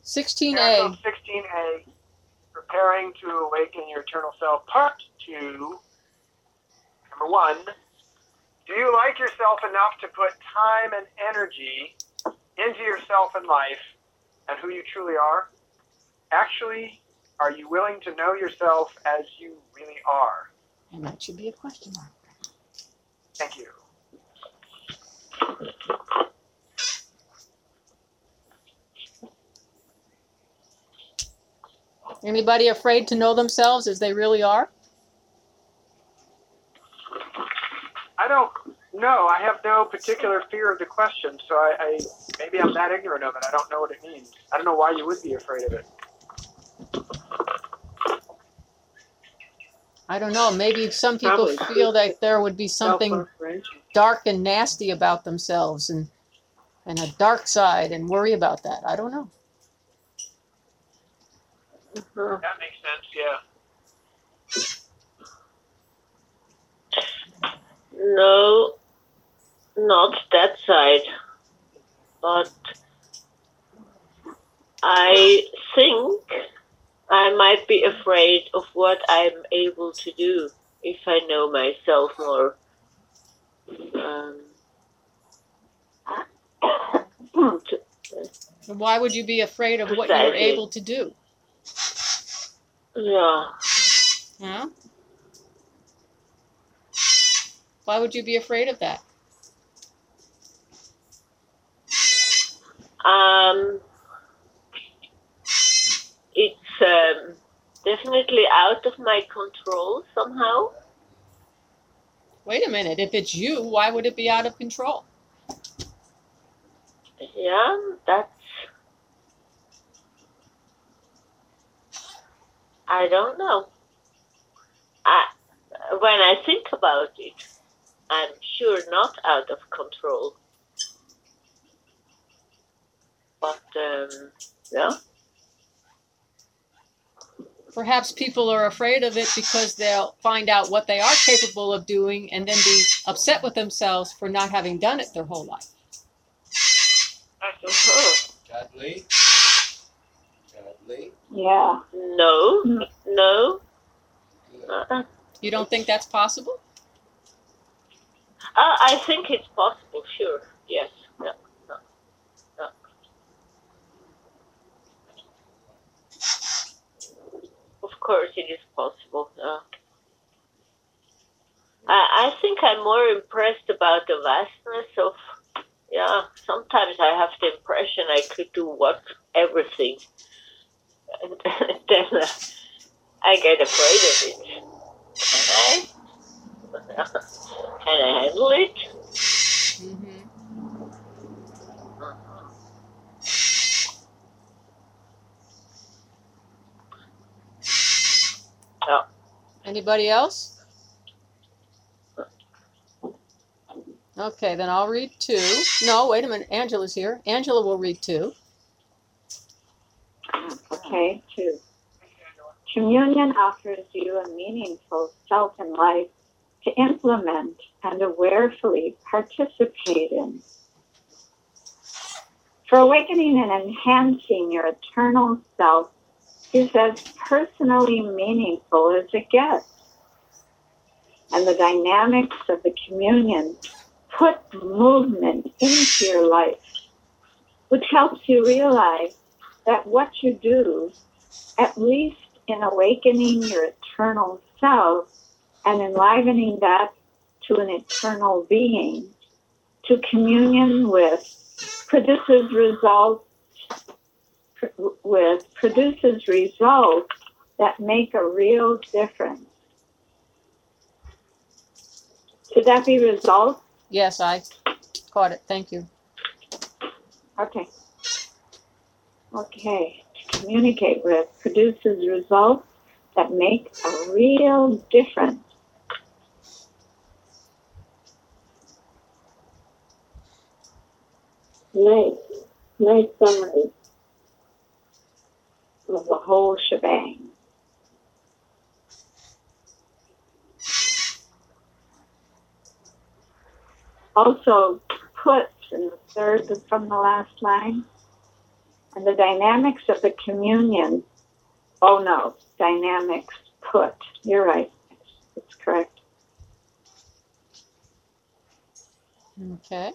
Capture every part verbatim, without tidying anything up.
sixteen A. Carousel sixteen A, Preparing to Awaken Your Eternal Self, Part two. Number one, do you like yourself enough to put time and energy into yourself and life and who you truly are? Actually, are you willing to know yourself as you really are? And that should be a question mark. Thank you. Anybody afraid to know themselves as they really are? I don't know. I have no particular fear of the question, so I, I maybe I'm that ignorant of it. I don't know what it means. I don't know why you would be afraid of it. I don't know. Maybe some people Probably. feel that there would be something dark and nasty about themselves and and a dark side and worry about that. I don't know. Uh-huh. That makes sense, yeah. No, not that side. But I think I might be afraid of what I'm able to do if I know myself more. Um, Why would you be afraid of what you're able to do? Yeah. Huh? Why would you be afraid of that? Um, it's um, definitely out of my control somehow. Wait a minute. If it's you, why would it be out of control? Yeah, that's... I don't know. I, when I think about it, I'm sure not out of control. But, um, yeah. Perhaps people are afraid of it because they'll find out what they are capable of doing and then be upset with themselves for not having done it their whole life. Chadley? Chadley? Yeah. No. No. Uh-uh. You don't think that's possible? Uh, I think it's possible, sure. Yes. No. No. No. Of course it is possible. Uh, I, I think I'm more impressed about the vastness of, yeah, sometimes I have the impression I could do what, everything. And then uh, I get afraid of it. Can I? Can I handle it? Mm-hmm. Oh. Anybody else? Okay, then I'll read two. No, wait a minute. Angela's here. Angela will read two. Okay, two. Communion offers you a meaningful self in life to implement and awarefully participate in. For awakening and enhancing your eternal self is as personally meaningful as it gets. And the dynamics of the communion put movement into your life, which helps you realize that what you do, at least in awakening your eternal self and enlivening that to an eternal being, to communion with produces results with produces results that make a real difference. Should that be results? Yes, I caught it. Thank you. Okay. Okay. To communicate with produces results that make a real difference. Nice. Nice summary of the whole shebang. Also, puts in the third from the last line, And the dynamics of the communion, oh no, dynamics put. You're right. It's correct. Okay.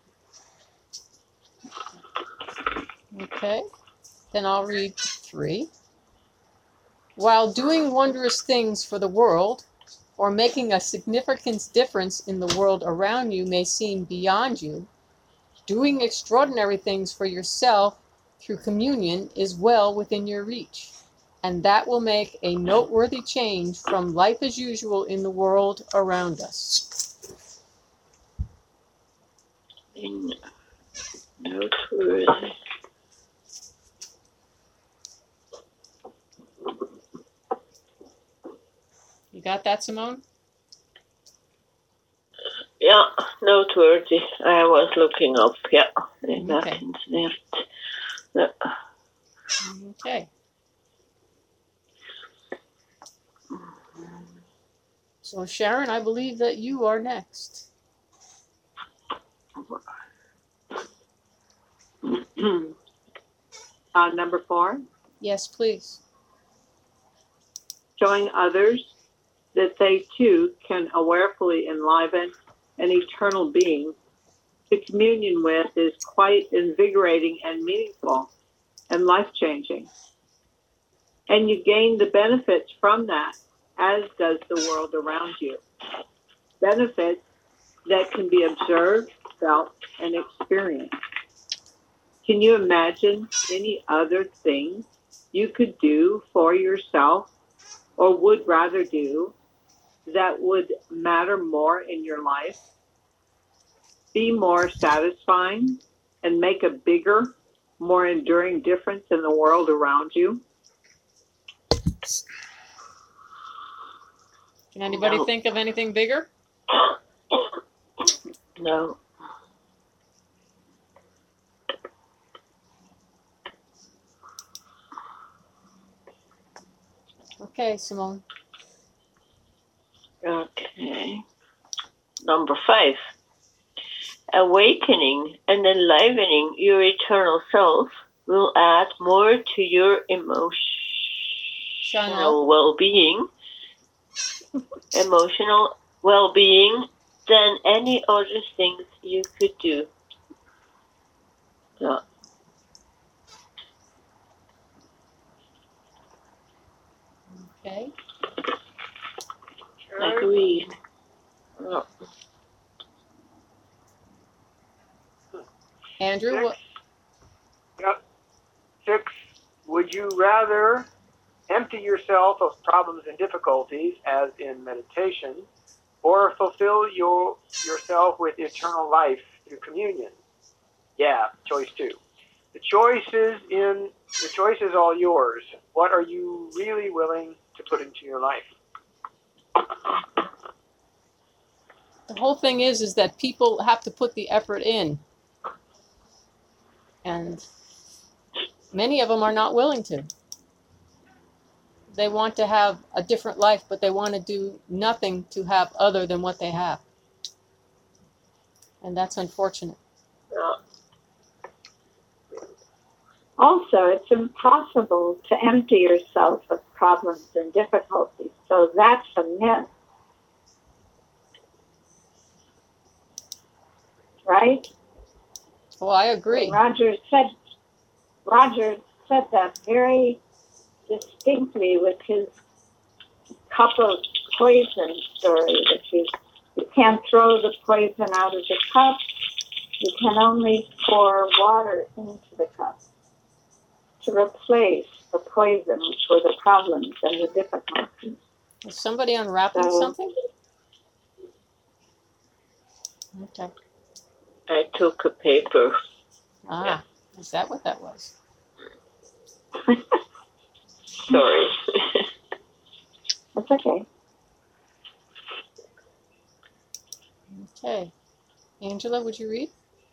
Okay. Then I'll read three. While doing wondrous things for the world, or making a significant difference in the world around you may seem beyond you, doing extraordinary things for yourself through communion is well within your reach, and that will make a noteworthy change from life as usual in the world around us. In noteworthy. You got that, Simone? Yeah, noteworthy. I was looking up. Yeah, that Okay. incident. Yeah. Okay. So Sharon, I believe that you are next. uh, number four, Yes, please. showing others that they too can awarefully enliven an eternal being to communion with is quite invigorating and meaningful and life-changing. And you gain the benefits from that, as does the world around you. Benefits that can be observed, felt, and experienced. Can you imagine any other thing you could do for yourself or would rather do that would matter more in your life, be more satisfying, and make a bigger, more enduring difference in the world around you? Can anybody No. think of anything bigger? No. Okay, Simone. Okay. Number five. Awakening and enlivening your eternal self will add more to your emotional Chanel. well-being, emotional well-being than any other things you could do. Yeah. Okay. Agreed. Yeah. Andrew, Six. what? Yep. Six. Would you rather empty yourself of problems and difficulties, as in meditation, or fulfill your yourself with eternal life through communion? Yeah, choice two. The choice is in the choice is all yours. What are you really willing to put into your life? The whole thing is, is that people have to put the effort in. And many of them are not willing to. They want to have a different life, but they want to do nothing to have other than what they have. And that's unfortunate. Yeah. Also, it's impossible to empty yourself of problems and difficulties. So that's a myth. Right? Well, I agree. Roger said Roger said that very distinctly with his cup of poison story, that you, you can't throw the poison out of the cup, you can only pour water into the cup to replace the poison, which were the problems and the difficulties. Is somebody unwrapping So- something? Okay. I took a paper. Ah, is that what that was? Sorry. That's okay. Okay. Angela, would you read?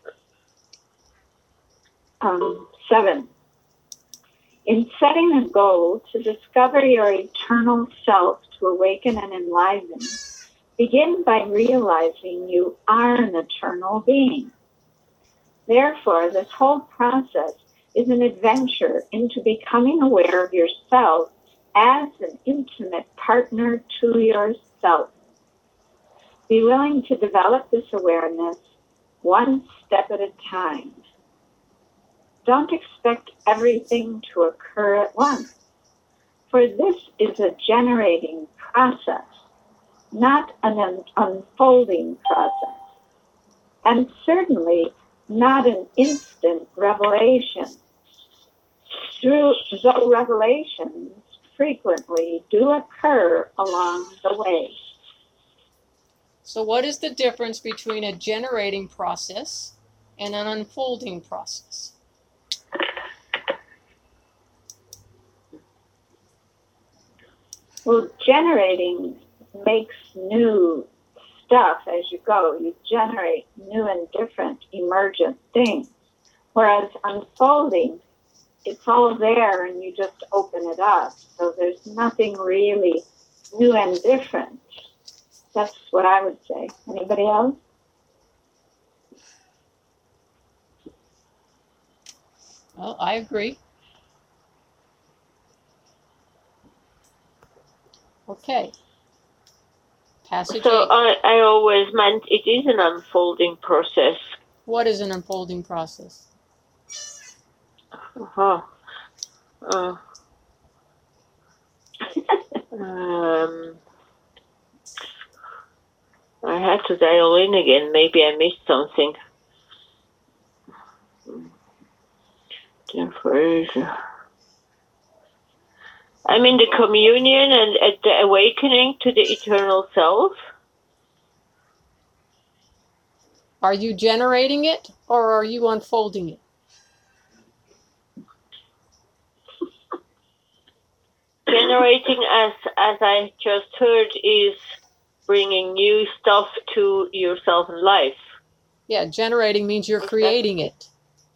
Um, seven. In setting a goal to discover your eternal self to awaken and enliven, begin by realizing you are an eternal being. Therefore, this whole process is an adventure into becoming aware of yourself as an intimate partner to yourself. Be willing to develop this awareness one step at a time. Don't expect everything to occur at once, for this is a generating process, not an un- unfolding process, and certainly not an instant revelation. Through, though revelations frequently do occur along the way. So what is the difference between a generating process and an unfolding process? Well, generating makes new stuff as you go. You generate new and different emergent things. Whereas unfolding, it's all there and you just open it up. So there's nothing really new and different. That's what I would say. Anybody else? Well, I agree. Okay. Passage So eight. I, I always meant it is an unfolding process. What is an unfolding process? Uh-huh. Uh, um, I had to dial in again. Maybe I missed something. I mean, the communion and uh, the awakening to the eternal self. Are you generating it or are you unfolding it? Generating, as as I just heard, is bringing new stuff to yourself in life. Yeah, generating means you're creating it.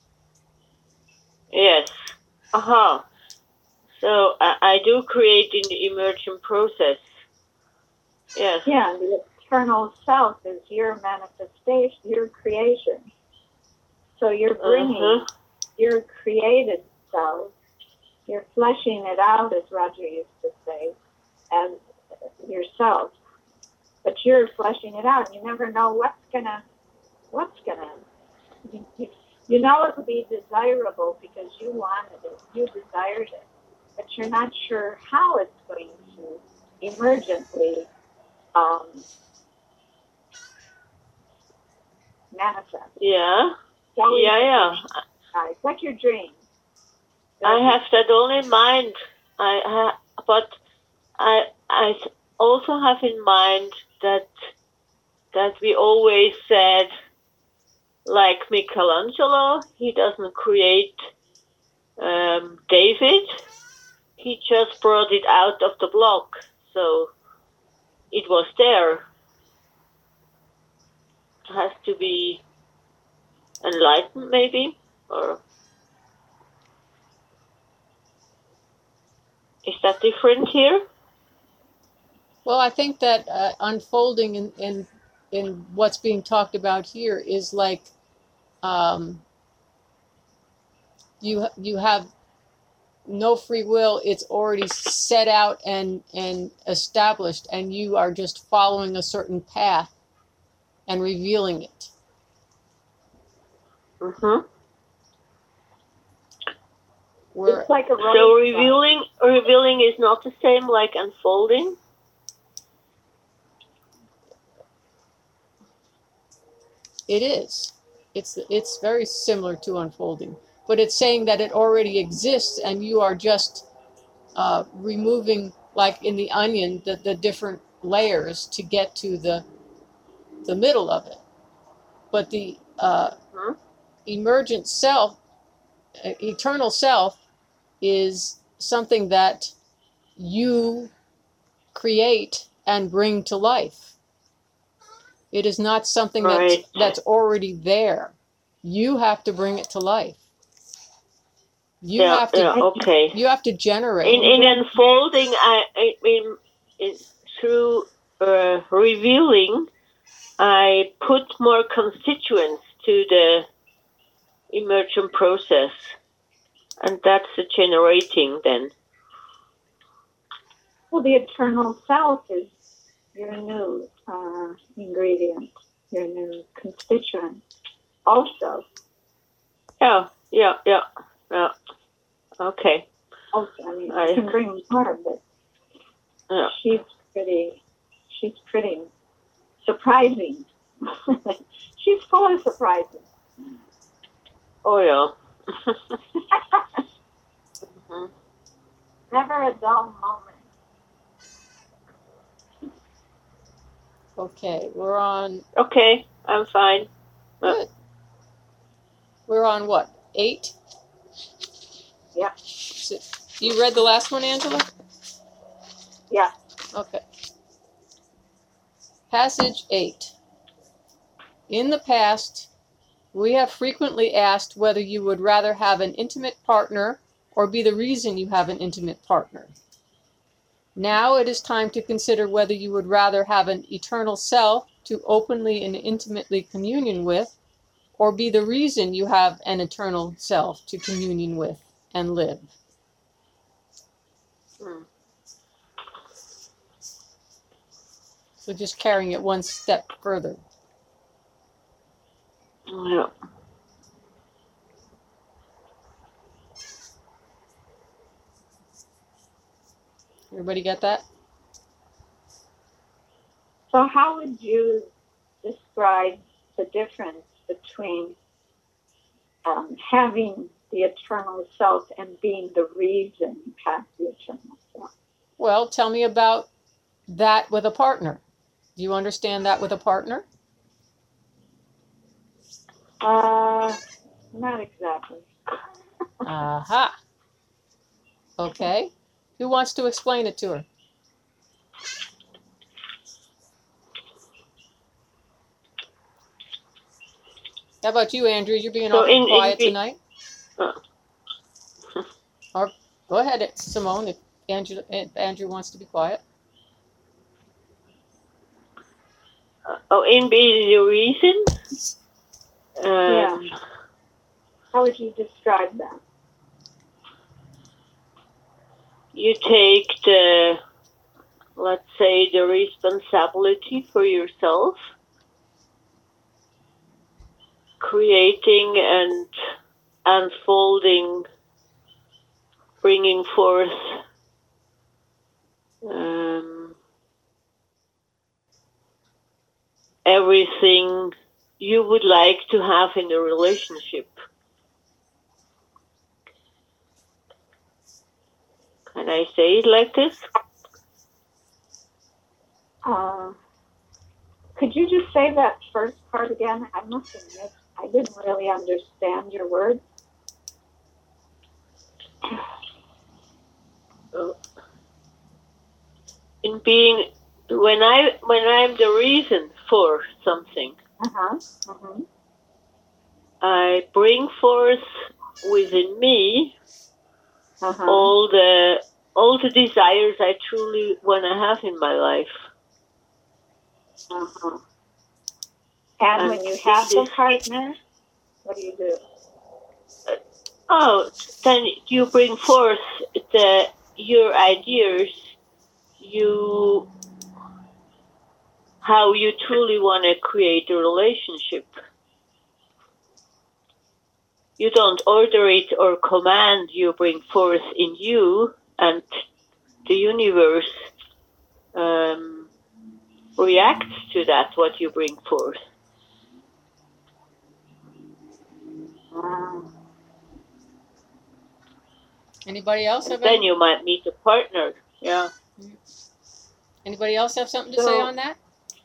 Yes. Uh-huh. So I, I do create in the emergent process. Yes. Yeah, the eternal self is your manifestation, your creation. So you're bringing Uh-huh. your created self, you're fleshing it out, as Roger used to say, as yourself. But you're fleshing it out. You never know what's gonna, what's gonna. You, you, you know it will be desirable because you wanted it, you desired it, but you're not sure how it's going to emergently um, manifest. Yeah. So Yeah, yeah. Guys, what's your dream? I have that all in mind. I ha- but I I also have in mind that that we always said, like Michelangelo, he doesn't create um, David. He just brought it out of the block, so it was there. It has to be enlightened, maybe, or is that different here? Well, I think that uh, unfolding in, in in what's being talked about here is like um, you you have no free will. It's already set out and and established, and you are just following a certain path and revealing it. Mm-hmm. Where It's like a So road revealing revealing is not the same like unfolding. it is, it's it's very similar to unfolding, but it's saying that it already exists, and you are just uh, removing, like in the onion, the, the different layers to get to the the middle of it. But the uh, Hmm? emergent self, uh, eternal self, is something that you create and bring to life. It is not something Right. that's, that's already there. You have to bring it to life. You Yeah, have to. yeah, okay. You have to generate. In in unfolding, I, I mean, in, through uh, revealing, I put more constituents to the emergent process. And that's the generating then. Well, the eternal self is your new uh, ingredient, your new constituent also. Yeah, yeah, yeah, yeah. Okay. Also, I mean, I- you can bring more, but Yeah. she's pretty, she's pretty surprising. She's full of surprises. Oh, yeah. Mhm. Never a dull moment. Okay, we're on. Okay, I'm fine. Good. We're on what? Eight? Yeah. So, you read the last one, Angela? Yeah. Okay. Passage eight. In the past, we have frequently asked whether you would rather have an intimate partner or be the reason you have an intimate partner. Now it is time to consider whether you would rather have an eternal self to openly and intimately communion with, or be the reason you have an eternal self to communion with and live. Hmm. So just carrying it one step further. Yeah. Everybody get that? So how would you describe the difference between um, having the eternal self and being the reason you have the eternal self? Well, tell me about that with a partner. Do you understand that with a partner? Uh, not exactly. Aha. Okay. Who wants to explain it to her? How about you, Andrew? You're being So awfully in- in quiet the- tonight. Uh. Or go ahead, Simone, if Andrew, if Andrew wants to be quiet. Oh, in being the reason? Um, Yeah. How would you describe that? You take the, let's say, the responsibility for yourself, creating and unfolding, bringing forth um, everything you would like to have in a relationship. Can I say it like this? Uh, could you just say that first part again? I must admit, I didn't really understand your words. In being, when I when I'm the reason for something, Uh-huh. Uh-huh. I bring forth within me Uh-huh. all the all the desires I truly want to have in my life. Uh-huh. And And when you have the this- partner, what do you do? Oh, then you bring forth the your ideas, you how you truly want to create a relationship. You don't order it or command, you bring forth in you, and the universe um, reacts to that, what you bring forth. Wow. Anybody else have And then any, you might meet a partner. Yeah. anybody else have something to So- say on that?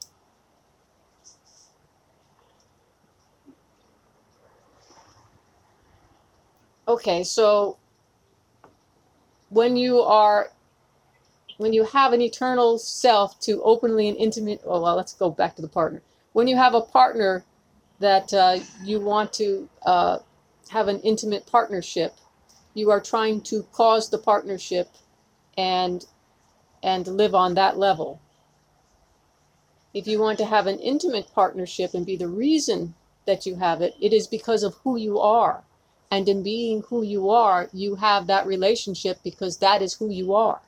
Okay, so when you are when you have an eternal self to openly and intimate, oh well, let's go back to the partner. When you have a partner that uh, you want to uh, have an intimate partnership, you are trying to cause the partnership and and live on that level. If you want to have an intimate partnership and be the reason that you have it, it is because of who you are. And in being who you are, you have that relationship because that is who you are.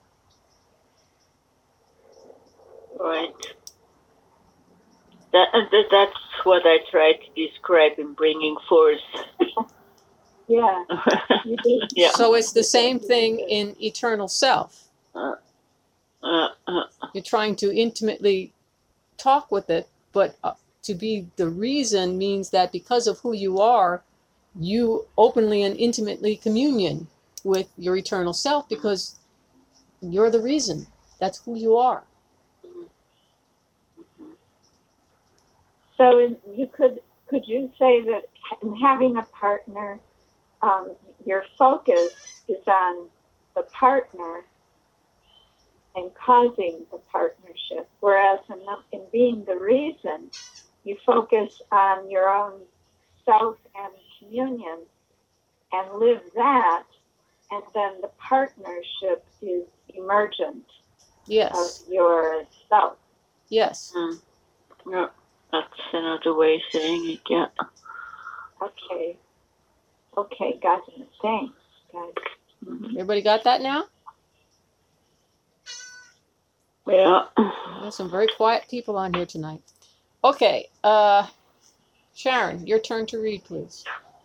Right. That, that that's what I try to describe in bringing forth. Yeah. You do. Yeah. So it's the same thing in eternal self. Uh, uh, uh, You're trying to intimately talk with it, but uh, to be the reason means that because of who you are, you openly and intimately communion with your eternal self because you're the reason. That's who you are. So in- you could could you say that in having a partner, um, your focus is on the partner and causing the partnership, whereas in, the, in being the reason, you focus on your own self and communion and live that, and then the partnership is emergent of Yes. your self. Yes. mm, yeah. That's another way of saying it, yeah. Okay. Okay, got it. Thanks, guys. Everybody got that now? Yeah. There's some very quiet people on here tonight. Okay. Uh, Sharon, your turn to read, please.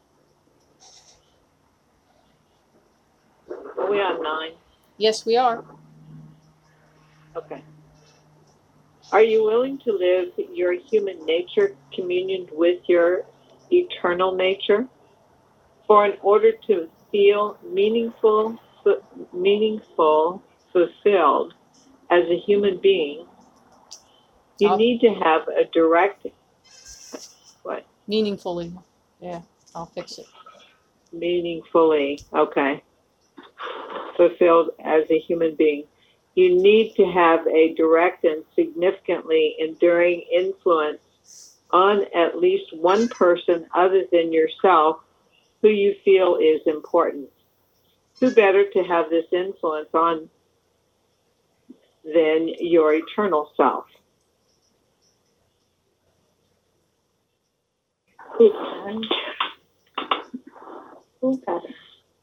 Are we on nine? Yes, we are. Okay. Are you willing to live your human nature communioned with your eternal nature? For in order to feel meaningful, fu- meaningful, fulfilled as a human being, you I'll- need to have a direct, what? Meaningfully. Yeah, I'll fix it. Meaningfully, okay, fulfilled as a human being. You need to have a direct and significantly enduring influence on at least one person other than yourself who you feel is important. Who better to have this influence on than your eternal self? Return. Who got it?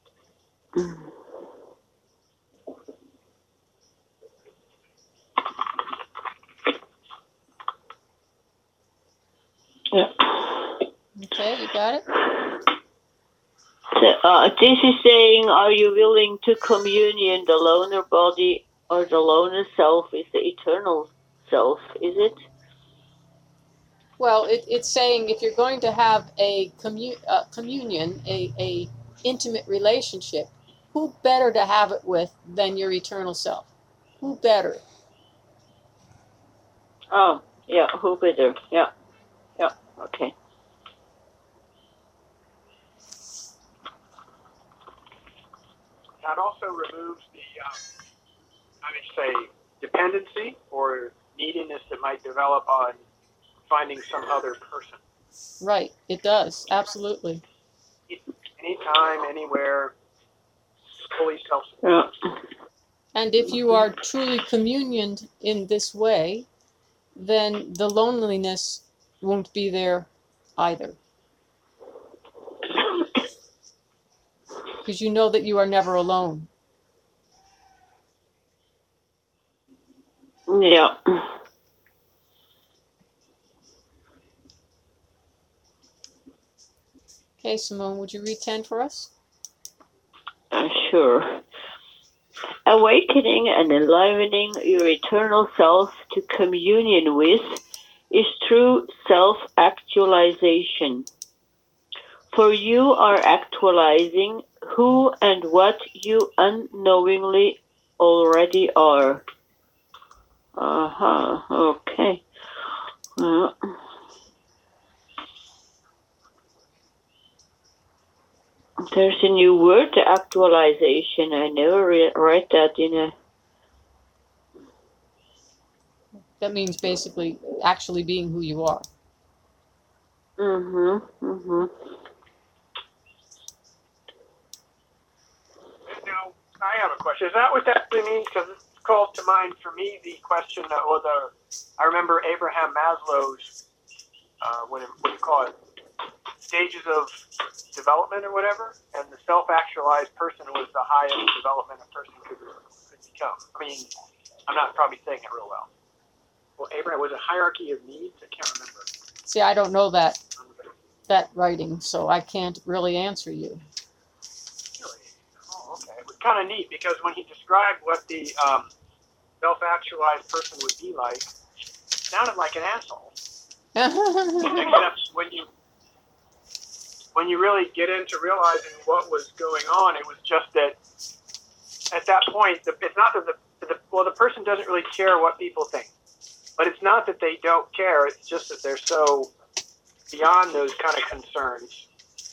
Yeah. Okay, you got it? So, uh, this is saying, are you willing to communion the loner body or the loner self with the eternal self? Is it? Well, it, it's saying if you're going to have a commu- uh, communion, a, a intimate relationship, who better to have it with than your eternal self? Who better? Oh, yeah. Who better? Yeah. Yeah. Okay. That also removes the, um, I would say, dependency or neediness that might develop on finding some other person. Right, it does. Absolutely. Anytime, anywhere, fully self-sufficient. Yeah. And if you are truly communioned in this way, then the loneliness won't be there either. Because you know that you are never alone. Yeah. Okay, Simone, would you read ten for us? Uh, sure. Awakening and enlivening your eternal self to communion with is true self-actualization. For you are actualizing who and what you unknowingly already are. Uh-huh, okay. Uh, there's a new word, actualization. I never re- read that in a... That means basically actually being who you are. Mm-hmm, mm-hmm. Now, I have a question. Is that what that actually means? Because it calls to mind for me the question that was a, I remember Abraham Maslow's, uh, what, do- what do you call it? stages of development or whatever, and the self-actualized person was the highest development a person could, could become. I mean, I'm not probably saying it real well. Well, Abraham, was it hierarchy of needs? I can't remember. See, I don't know that that writing, so I can't really answer you. Really? Oh, okay. It was kind of neat because when he described what the um, self-actualized person would be like, it sounded like an asshole. Except when you when you really get into realizing what was going on, it was just that at that point, the, it's not that the, the well, the person doesn't really care what people think, but it's not that they don't care. It's just that they're so beyond those kind of concerns.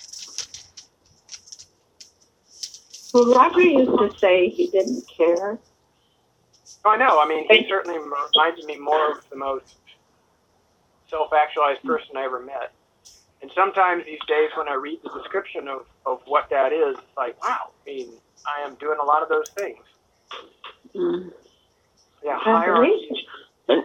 Well, Roger used to say he didn't care. Oh, I know. I mean, he certainly reminded me more of the most self-actualized person I ever met. And sometimes these days when I read the description of, of what that is, it's like, wow, I mean, I am doing a lot of those things. Mm. Yeah, hierarchy. Yeah.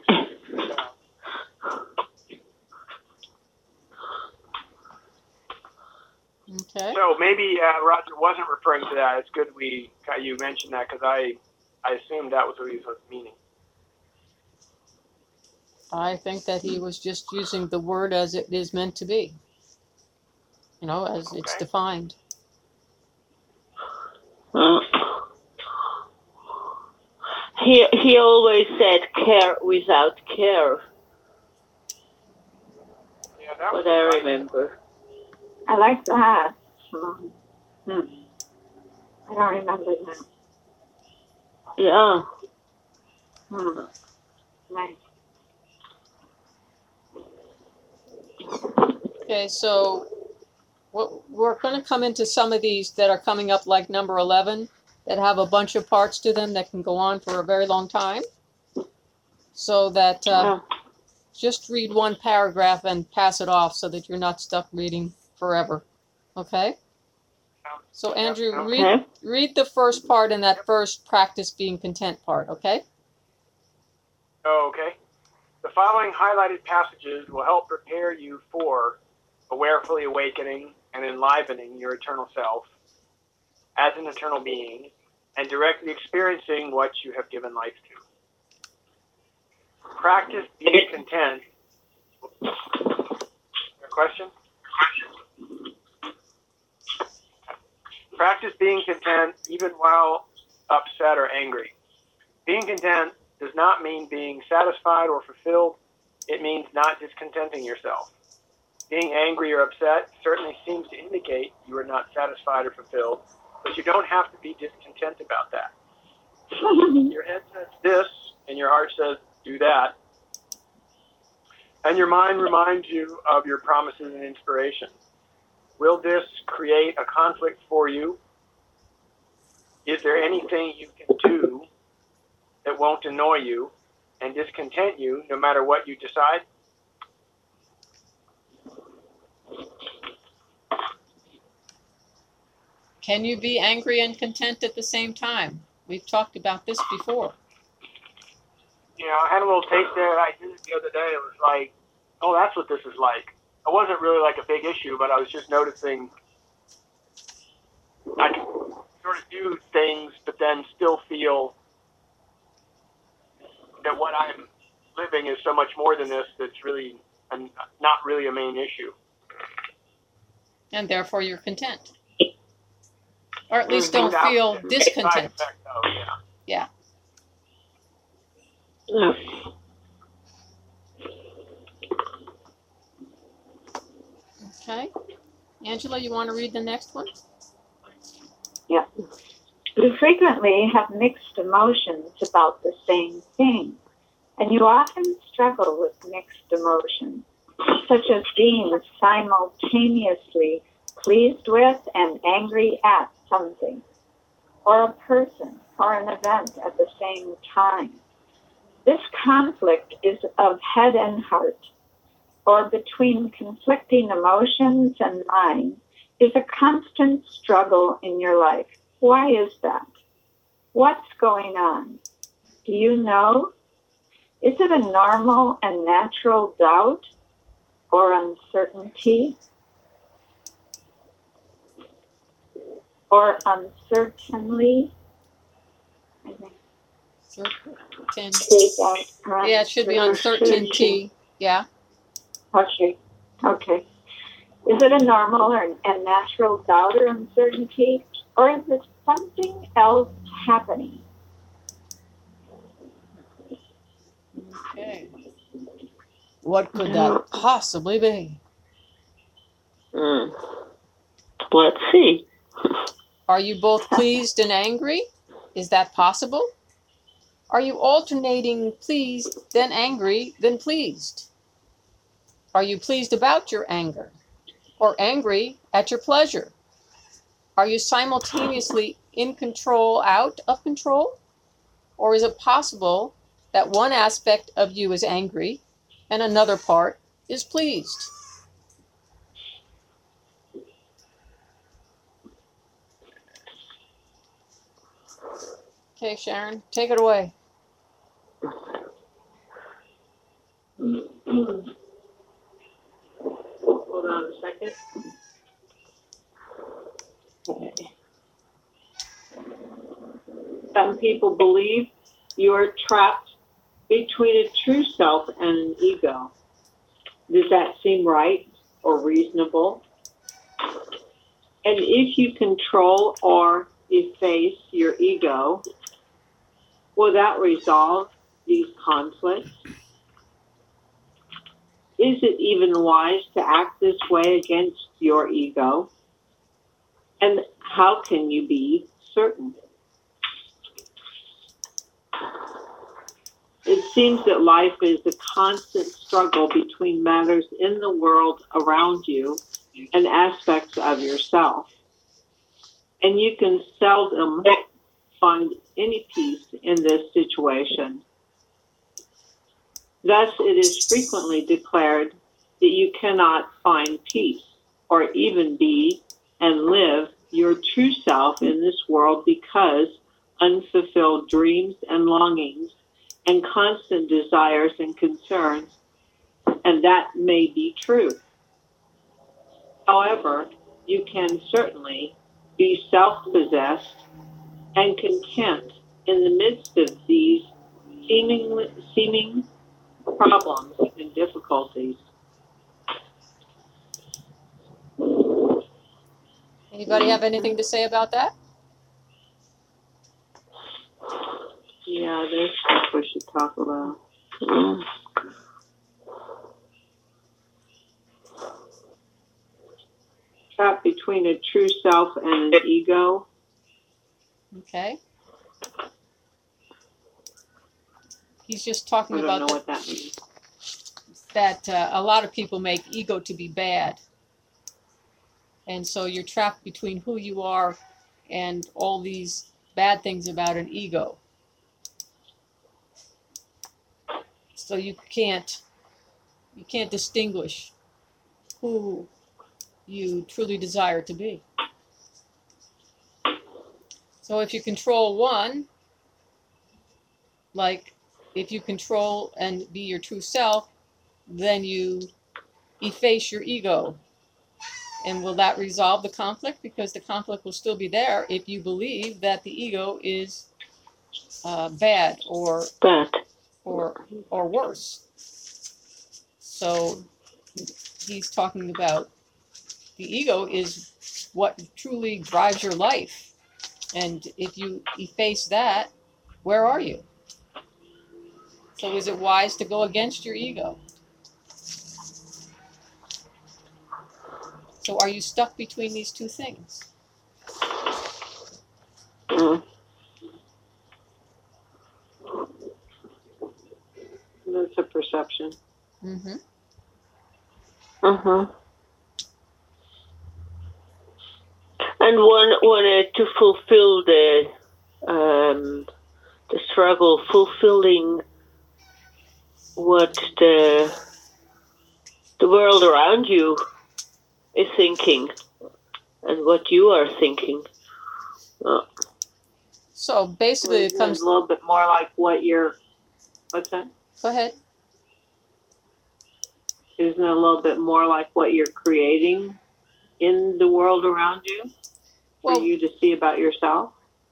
Okay. So maybe uh, Roger wasn't referring to that. It's good we you mentioned that because I, I assumed that was what he was meaning. I think that he was just using the word as it is meant to be. You know, as Okay. it's defined. Uh, he he always said care without care. Yeah, that was What I nice. remember. I like that. Hmm. Hmm. I don't remember that. Yeah. Hmm. Nice. Okay, so what, we're going to come into some of these that are coming up, like number eleven, that have a bunch of parts to them that can go on for a very long time. So that uh, Yeah. just read one paragraph and pass it off so that you're not stuck reading forever. Okay? So Andrew, read, Okay. read the first part in that first practice being content part, okay? Oh, okay. The following highlighted passages will help prepare you for awarefully awakening and enlivening your eternal self as an eternal being and directly experiencing what you have given life to. Practice being content. Your question? Practice being content even while upset or angry. Being content does not mean being satisfied or fulfilled. It means not discontenting yourself. Being angry or upset certainly seems to indicate you are not satisfied or fulfilled, but you don't have to be discontent about that. Your head says this, and your heart says do that. And your mind reminds you of your promises and inspiration. Will this create a conflict for you? Is there anything you can do that won't annoy you and discontent you no matter what you decide? Can you be angry and content at the same time? We've talked about this before. You know, I had a little taste there. I did it the other day. It was like, oh, that's what this is like. It wasn't really like a big issue, but I was just noticing I can sort of do things, but then still feel that what I'm living is so much more than this that's really a, not really a main issue. And therefore you're content. Or at least don't Without feel the discontent. side effect, though, yeah. Yeah. Yeah. Okay. Angela, you want to read the next one? Yeah. You frequently have mixed emotions about the same thing, and you often struggle with mixed emotions, such as being simultaneously pleased with and angry at something, or a person, or an event at the same time. This conflict is of head and heart, or between conflicting emotions and mind, is a constant struggle in your life. Why is that? What's going on? Do you know? Is it a normal and natural doubt or uncertainty? or uncertainly. I think. Certain. Take out Yeah, it should be uncertainty. Yeah. Okay. Okay. Is it a normal or a natural doubt or uncertainty, or is it something else happening? Okay. What could that possibly be? Mm. Let's see. Are you both pleased and angry? Is that possible? Are you alternating pleased, then angry, then pleased? Are you pleased about your anger, or angry at your pleasure? Are you simultaneously in control, out of control? Or is it possible that one aspect of you is angry and another part is pleased? Okay, Sharon, take it away. Hold on a second. Okay. Some people believe you are trapped between a true self and an ego. Does that seem right or reasonable? And if you control or efface your ego, will that resolve these conflicts? Is it even wise to act this way against your ego? And how can you be certain? It seems that life is a constant struggle between matters in the world around you and aspects of yourself. And you can seldom find any peace in this situation. Thus, it is frequently declared that you cannot find peace or even be and live your true self in this world because unfulfilled dreams and longings and constant desires and concerns, and that may be true. However, you can certainly be self-possessed and content in the midst of these seeming, seeming problems and difficulties. Anybody have anything to say about that? Yeah, there's stuff we should talk about. Mm. Trapped between a true self and an ego. Okay. He's just I talking don't about know the, what that means. that uh, a lot of people make ego to be bad. And so you're trapped between who you are and all these bad things about an ego. So you can't you can't distinguish who you truly desire to be. So if you control one, like if you control and be your true self, then you efface your ego. And will that resolve the conflict? Because the conflict will still be there if you believe that the ego is uh, bad or Bad. or or worse. So he's talking about the ego is what truly drives your life. And if you efface that, where are you? So is it wise to go against your ego? So are you stuck between these two things? Mm. That's a perception. Mm-hmm. Uh-huh. And one wanted to fulfill the um, the struggle, fulfilling what the the world around you is thinking and what you are thinking. Oh. So basically it comes... a little bit more like what you're, what's that? Go ahead. Isn't it a little bit more like what you're creating in the world around you? Well, for you to see about yourself?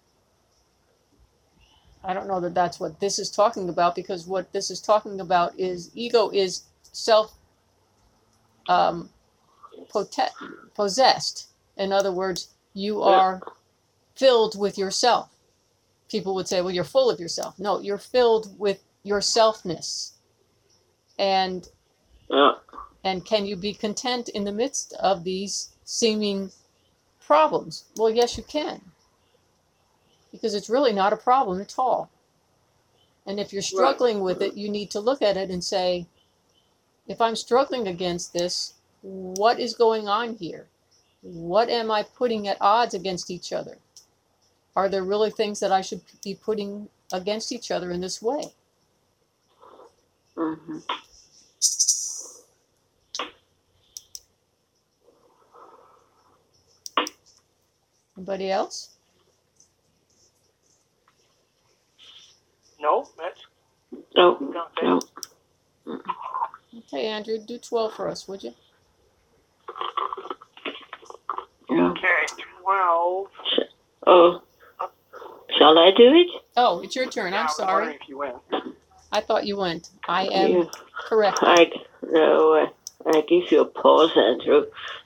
I don't know that that's what this is talking about, because what this is talking about is ego is self um, pote- possessed. In other words, you are filled with yourself. People would say, well, you're full of yourself. No, you're filled with yourselfness. And Yeah. and can you be content in the midst of these seeming problems? Well, yes, you can. Because it's really not a problem at all. And if you're struggling Right. with it, you need to look at it and say, if I'm struggling against this, what is going on here? What am I putting at odds against each other? Are there really things that I should be putting against each other in this way? Mm-hmm. Anybody else? No, that's No, okay. no. Okay, Andrew, do twelve for us, would you? Yeah. Okay, twelve. Oh, shall I do it? Oh, it's your turn. Yeah, I I'm was sorry. wondering if you went. I thought you went. I am Yeah. correct. I no. I, I give you a pause, Andrew.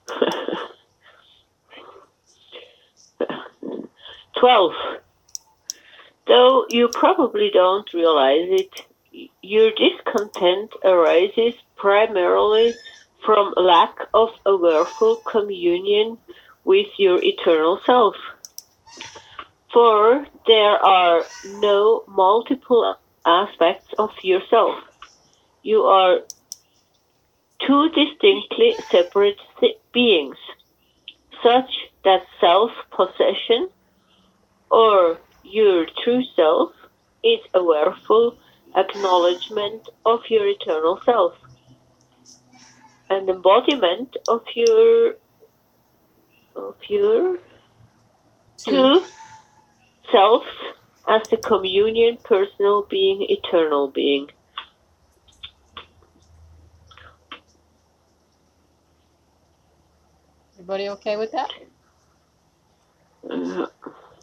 Twelve. Though you probably don't realize it, your discontent arises primarily from lack of awareful communion with your eternal self. For there are no multiple aspects of yourself. You are two distinctly separate beings, such that self-possession, or your true self, is awareful acknowledgement of your eternal self, an embodiment of your of your Two. two selves as the communion, personal being, eternal being. Everybody okay with that? Uh,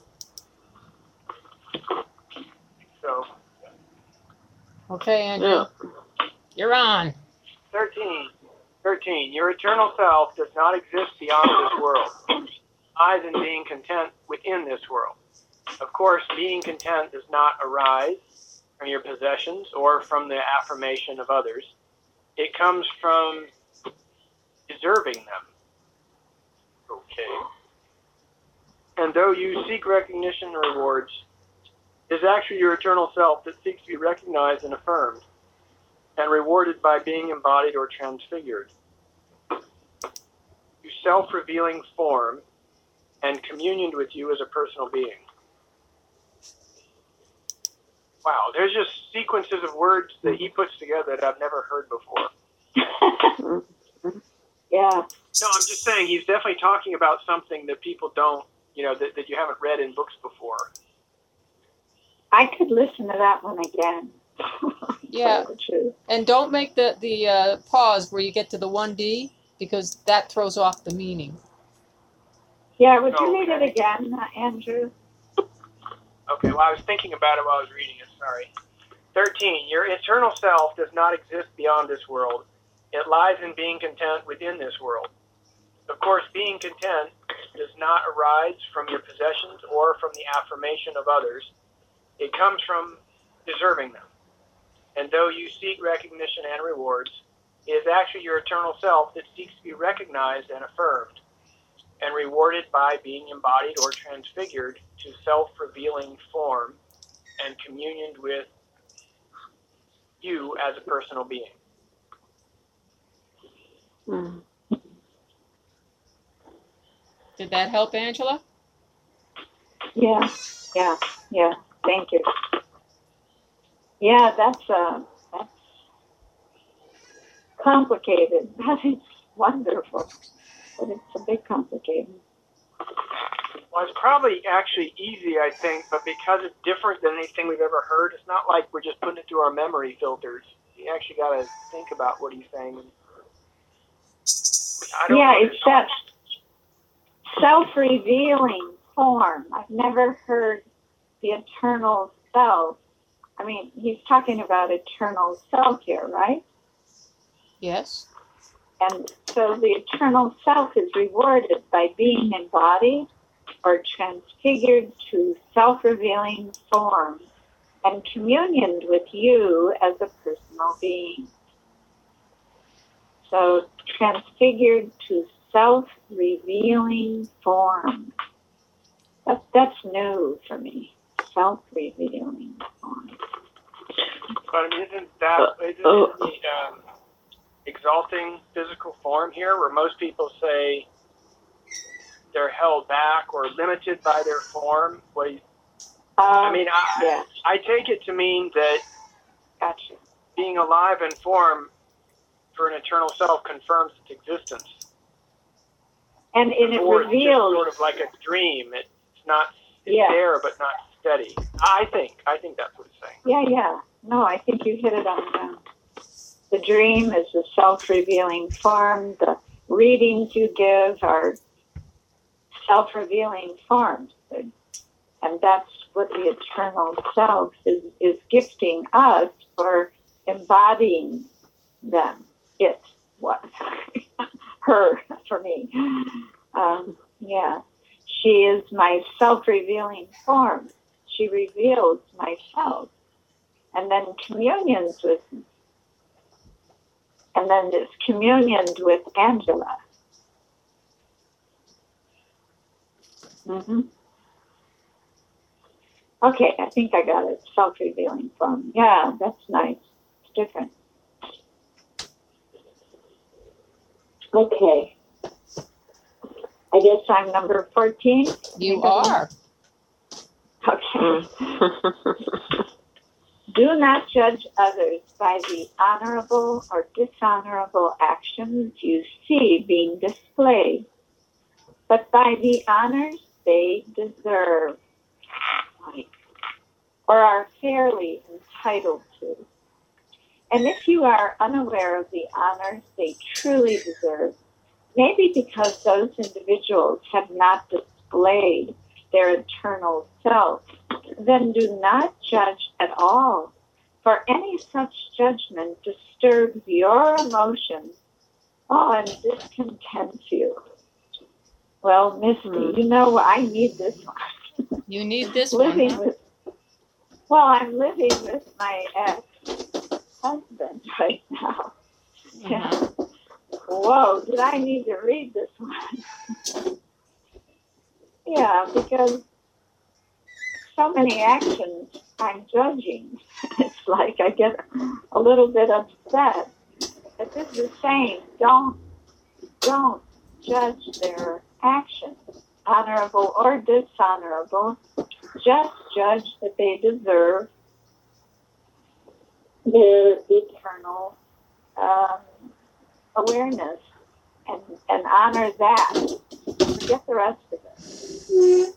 So, Okay, Andrew. yeah. You're on. thirteen. thirteen. Your eternal self does not exist beyond this world. Lies in being content within this world. Of course, being content does not arise from your possessions or from the affirmation of others. It comes from deserving them. Okay. And though you seek recognition and rewards, it is actually your eternal self that seeks to be recognized and affirmed and rewarded by being embodied or transfigured. You self-revealing form and communioned with you as a personal being. Wow, there's just sequences of words that he puts together that I've never heard before. Yeah. No, I'm just saying he's definitely talking about something that people don't, you know, that, that you haven't read in books before. I could listen to that one again. Yeah. Tell the truth. And don't make the, the uh, pause where you get to the one D, because that throws off the meaning. Yeah, would you Okay. read it again, uh, Andrew? Okay, well, I was thinking about it while I was reading it, sorry. thirteen. Your eternal self does not exist beyond this world. It lies in being content within this world. Of course, being content does not arise from your possessions or from the affirmation of others. It comes from deserving them. And though you seek recognition and rewards, it is actually your eternal self that seeks to be recognized and affirmed and rewarded by being embodied or transfigured to self-revealing form and communioned with you as a personal being. Mm. Did that help, Angela? Yeah, yeah, yeah. Thank you. Yeah, that's uh, that's complicated. That is wonderful, but it's a bit complicated. Well, it's probably actually easy, I think, but because it's different than anything we've ever heard, it's not like we're just putting it through our memory filters. You actually got to think about what he's saying. I don't Yeah, know. it's that self-revealing form. I've never heard the eternal self. I mean, he's talking about eternal self here, right? Yes. And so the eternal self is rewarded by being embodied or transfigured to self-revealing form and communioned with you as a personal being. So transfigured to self-revealing form. That, that's new for me. Self-revealing form. But I mean, isn't that isn't oh. the um, exalting physical form here, where most people say they're held back or limited by their form? What do you, Um, I mean, I, yeah, I take it to mean that gotcha. being alive in form for an eternal self confirms its existence. And, and it Or it's just reveals, sort of like a dream. It's not, it's Yeah. there but not steady. I think, I think that's what it's saying. yeah, yeah. No, I think you hit it on the nose. The dream is the self-revealing form. The readings you give are self-revealing forms. And that's what the eternal self is, is gifting us for embodying them. It, what? Her, for me. Um, yeah. She is my self-revealing form. She reveals myself. And then communions with me. And then is communioned with Angela. Mm-hmm. Okay, I think I got it. Self-revealing form. Yeah, that's nice. It's different. Okay. I guess I'm number fourteen. You are. Okay. Do not judge others by the honorable or dishonorable actions you see being displayed, but by the honors they deserve or are fairly entitled to. And if you are unaware of the honors they truly deserve, maybe because those individuals have not displayed their eternal self, then do not judge at all, for any such judgment disturbs your emotions oh, and discontents you. Well, Misty, mm. you know I need this one. You need this living one, huh? with, well, I'm living with my ex-husband right now. Mm-hmm. Yeah. Whoa, did I need to read this one? Yeah, because so many actions I'm judging. It's like I get a little bit upset. But this is saying, don't, don't judge their actions, honorable or dishonorable. Just judge that they deserve their eternal um, awareness and, and honor that. Forget the rest of it.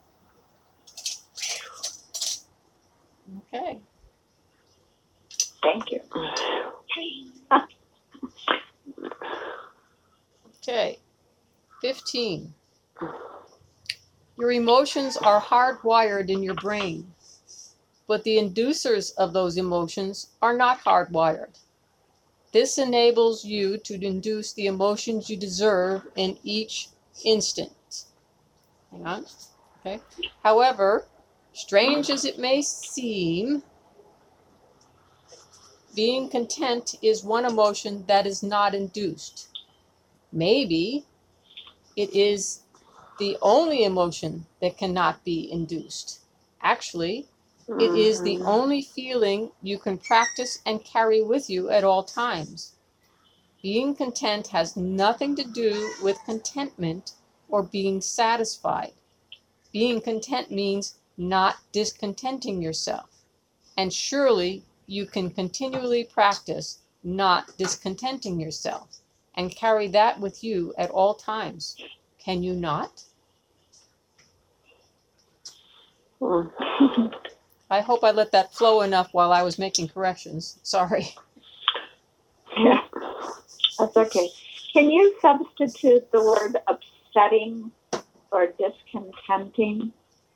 Okay. Thank you. Okay. fifteen. Your emotions are hardwired in your brain, but the inducers of those emotions are not hardwired. This enables you to induce the emotions you deserve in each instant. Hang on. Okay. However, strange as it may seem, being content is one emotion that is not induced. Maybe it is the only emotion that cannot be induced. Actually, it is the only feeling you can practice and carry with you at all times. Being content has nothing to do with contentment or being satisfied. Being content means not discontenting yourself. And surely you can continually practice not discontenting yourself and carry that with you at all times. Can you not? I hope I let that flow enough while I was making corrections. Sorry. Yeah, that's okay. Can you substitute the word upsetting or discontenting?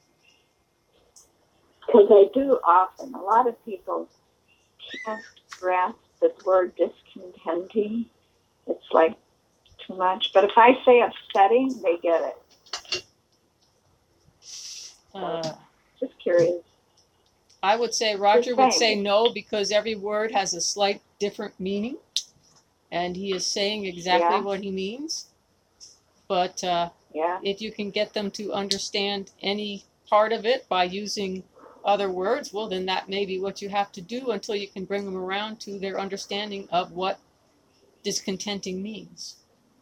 Because I do often. A lot of people can't grasp the word discontenting. It's like too much. But if I say upsetting, they get it. Uh, Just curious. I would say Roger Just would saying. say no because every word has a slight different meaning, and he is saying exactly Yeah. what he means. But uh, Yeah. if you can get them to understand any part of it by using other words, well, then that may be what you have to do until you can bring them around to their understanding of what discontenting means.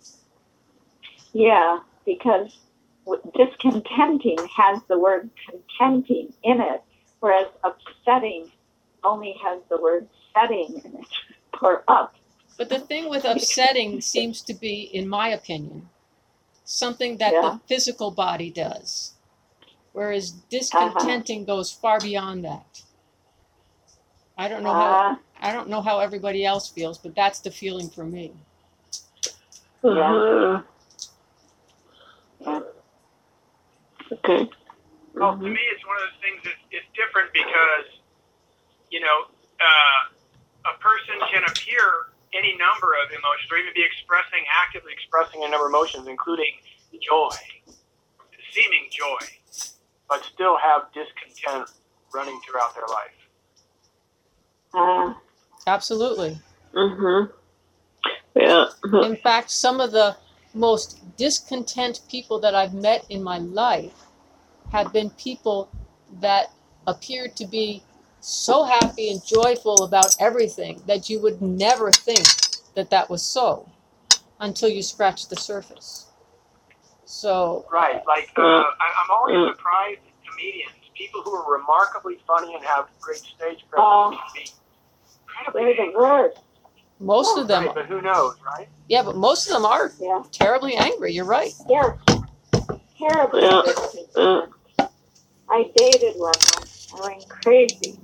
Yeah, because w- discontenting has the word contenting in it, whereas upsetting only has the word setting in it, or up. But the thing with upsetting seems to be, in my opinion, something that Yeah. the physical body does, whereas discontenting goes far beyond that. I don't know how Uh, I don't know how everybody else feels, but that's the feeling for me. Uh-huh. yeah. Okay. Well, Mhm. to me, it's one of those things that's it's different because, you know, uh, a person can appear any number of emotions or even be expressing, actively expressing a number of emotions, including joy, seeming joy, but still have discontent running throughout their life. Uh, Absolutely. Mhm. Yeah. In fact, some of the most discontent people that I've met in my life have been people that appeared to be so happy and joyful about everything that you would never think that that was so until you scratch the surface. So, Right. Like, uh, I, I'm always surprised at comedians, people who are remarkably funny and have great stage presence, Oh. can be they're incredibly the worst. most of them, Right, but who knows, right? yeah, but most of them are Yeah. terribly angry. You're right. They're terribly Yeah. discontent. I dated one once. I went crazy.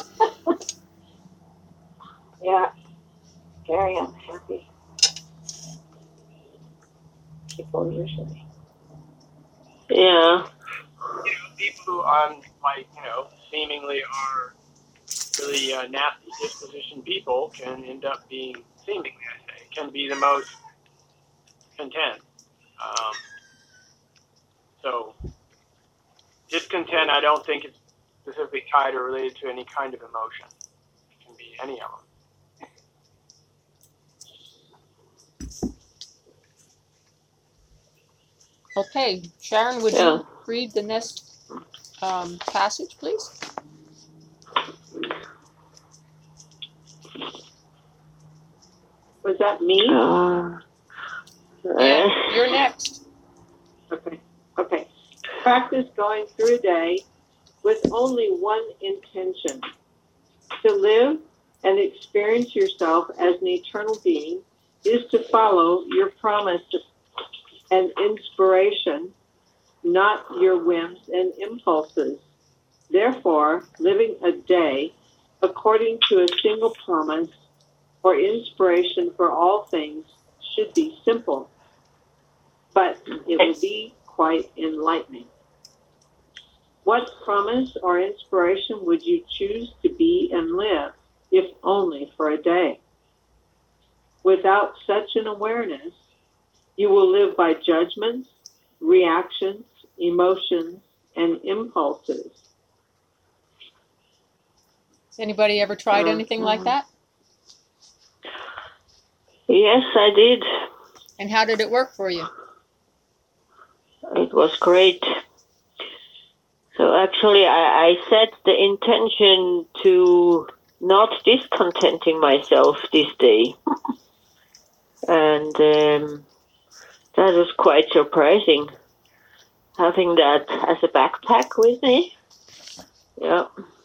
Yeah. Very unhappy. People usually. Yeah. You know, people who, um, like, you know, seemingly are really uh, nasty disposition people can end up being, seemingly, I say, can be the most content. Um, so, discontent, I don't think is specifically tied or related to any kind of emotion. It can be any of them. Okay, Sharon, would Yeah. you read the next um, passage, please? Was that me? Uh, Yeah, you're next. Okay. Okay. Practice going through a day with only one intention: to live and experience yourself as an eternal being is to follow your promise and inspiration, not your whims and impulses. Therefore, living a day according to a single promise or inspiration for all things should be simple, but it will be quite enlightening. What promise or inspiration would you choose to be and live, if only for a day? Without such an awareness, you will live by judgments, reactions, emotions, and impulses. Has anybody ever tried anything like that? yes, I did. And how did it work for you? It was great. So actually, I, I set the intention to not discontenting myself this day. And um, that was quite surprising, having that as a backpack with me. Yeah.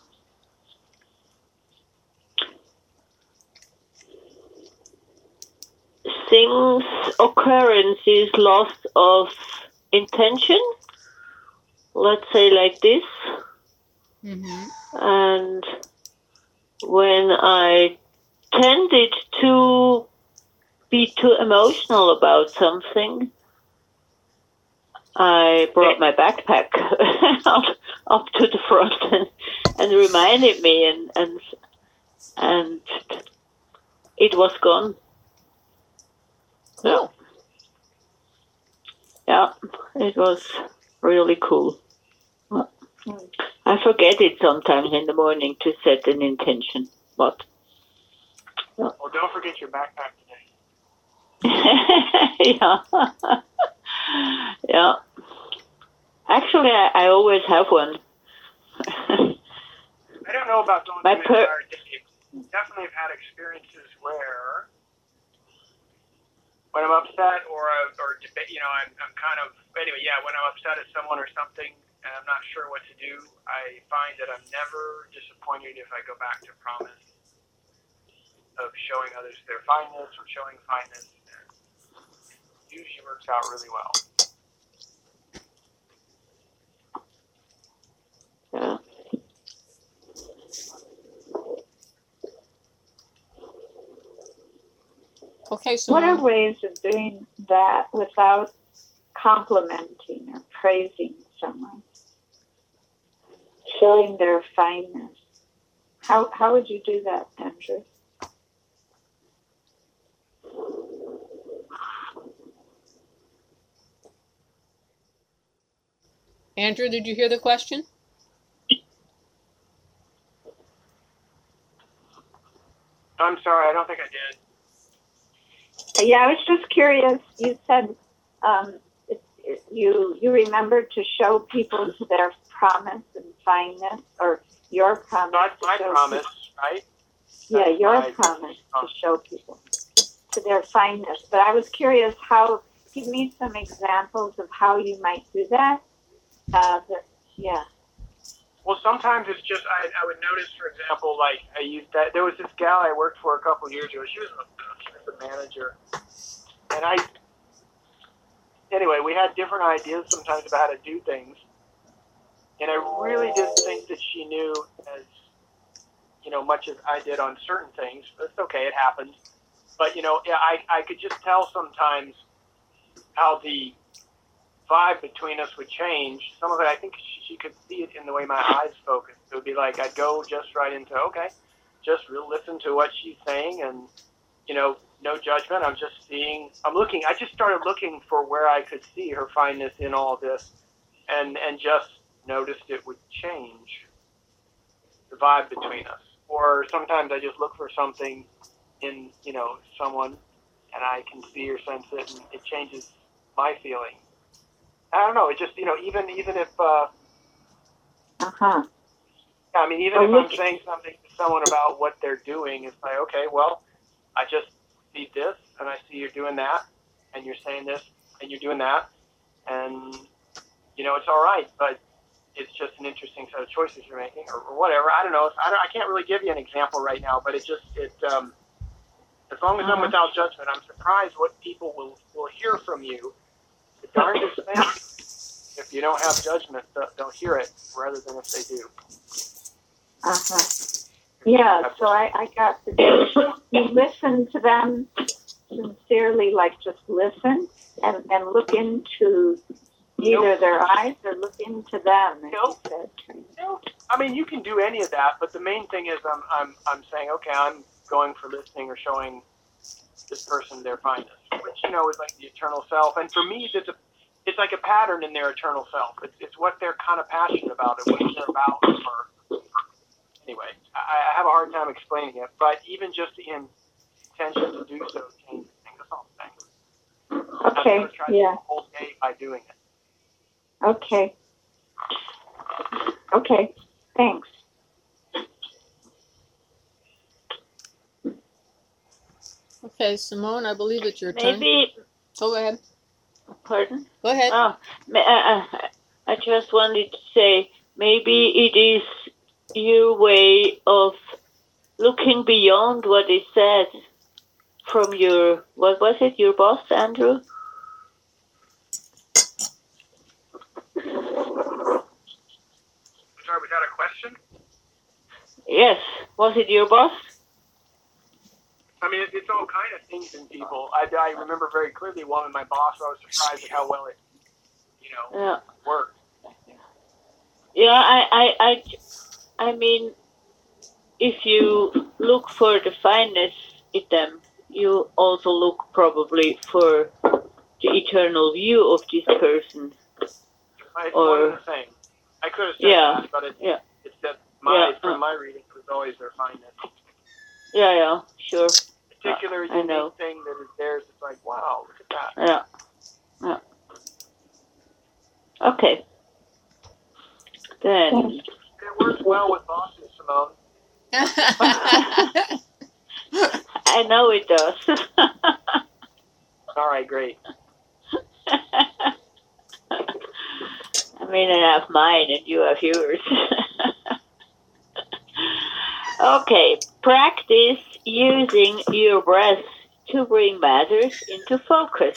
Things, occurrences, loss of intention, let's say like this. Mm-hmm. And when I tended to be too emotional about something, I brought my backpack up, up to the front and, and reminded me, and, and and it was gone. Cool. Yeah, yeah, it was really cool. I forget it sometimes in the morning to set an intention, but Well, don't forget your backpack today. yeah, yeah. Actually, I, I always have one. I don't know about going My through per- the entire day. Definitely have had experiences where, when I'm upset or uh, or debate, you know, I'm I'm kind of anyway. Yeah, when I'm upset at someone or something, and I'm not sure what to do, I find that I'm never disappointed if I go back to promise of showing others their kindness or showing kindness. And it usually works out really well. Yeah. Okay, so What are ways of doing that without complimenting or praising someone? Showing their fineness. How how would you do that, Andrew? Andrew, did you hear the question? I'm sorry, I don't think I did. Yeah, I was just curious. You said um, it, it, you you remembered to show people their promise and fineness, or your promise. Not to my show promise, people. right? Yeah, That's your my promise promise. to show people to their fineness. But I was curious how. Give me some examples of how you might do that. Uh, that yeah. Well, sometimes it's just I, I would notice, for example, like I used that there was this gal I worked for a couple of years ago. She was a, she was a manager, and I anyway we had different ideas sometimes about how to do things, and I really didn't think that she knew as you know much as I did on certain things. But it's okay, it happens. But you know, yeah, I I could just tell sometimes how the vibe between us would change. Some of it, I think she, she could see it in the way my eyes focused. It would be like I'd go just right into, okay, just real listen to what she's saying, and you know, no judgment. I'm just seeing. I'm looking. I just started looking for where I could see her fineness in all this, and and just noticed it would change the vibe between us. Or sometimes I just look for something in you know someone, and I can see or sense it, and it changes my feeling. I don't know. It just, you know, even even if, uh, Uh huh. I mean, even Oh, if look- I'm saying something to someone about what they're doing, it's like, okay, well, I just see this, and I see you're doing that, and you're saying this, and you're doing that, and, you know, it's all right, but it's just an interesting set of choices you're making, or, or whatever. I don't know. I, don't, I can't really give you an example right now, but it just, it, um, as long as I'm Uh-huh. without judgment, I'm surprised what people will, will hear from you. The darndest thing. If you don't have judgment, they'll hear it rather than if they do. Uh huh. Yeah. So I, I got the you listen to them sincerely, like just listen and, and look into either Nope. their eyes or look into them. As Nope. you said. No, I mean you can do any of that, but the main thing is I'm I'm I'm saying okay, I'm going for listening or showing this person their fineness, which you know is like the eternal self. And for me, it's a it's like a pattern in their eternal self. It's it's what they're kind of passionate about and what they're about. Or anyway, I, I have a hard time explaining it, but even just the intention to do so changes things. That's all I'm saying. Okay. I'm going to try to Yeah. do the whole day by doing it. Okay. Okay. Thanks. Okay, Simone, I believe it's your turn. maybe. Oh, go ahead. Pardon? Go ahead. Oh, ma- uh, uh, I just wanted to say maybe it is your way of looking beyond what is said from your, what was it, your boss, Andrew? Sorry, was that a question? Yes. Was it your boss? I mean, it, it's all kind of things in people. I, I remember very clearly one with my boss. I was surprised at how well it you know, Yeah. work. Yeah, I, I, I, I mean, if you look for the fineness in them, you also look probably for the eternal view of this person. It's Or- one and the same. I could have said Yeah, that, but it, yeah. it said my Yeah, from uh. my reading it was always their fineness. Yeah, yeah, sure. Particular I know. unique thing that is theirs. It's like, wow, look at that. Yeah, yeah. Okay. Then. It works well with bosses, Simone. I know it does. All right, great. I mean, I have mine and you have yours. Okay, practice using your breath to bring matters into focus.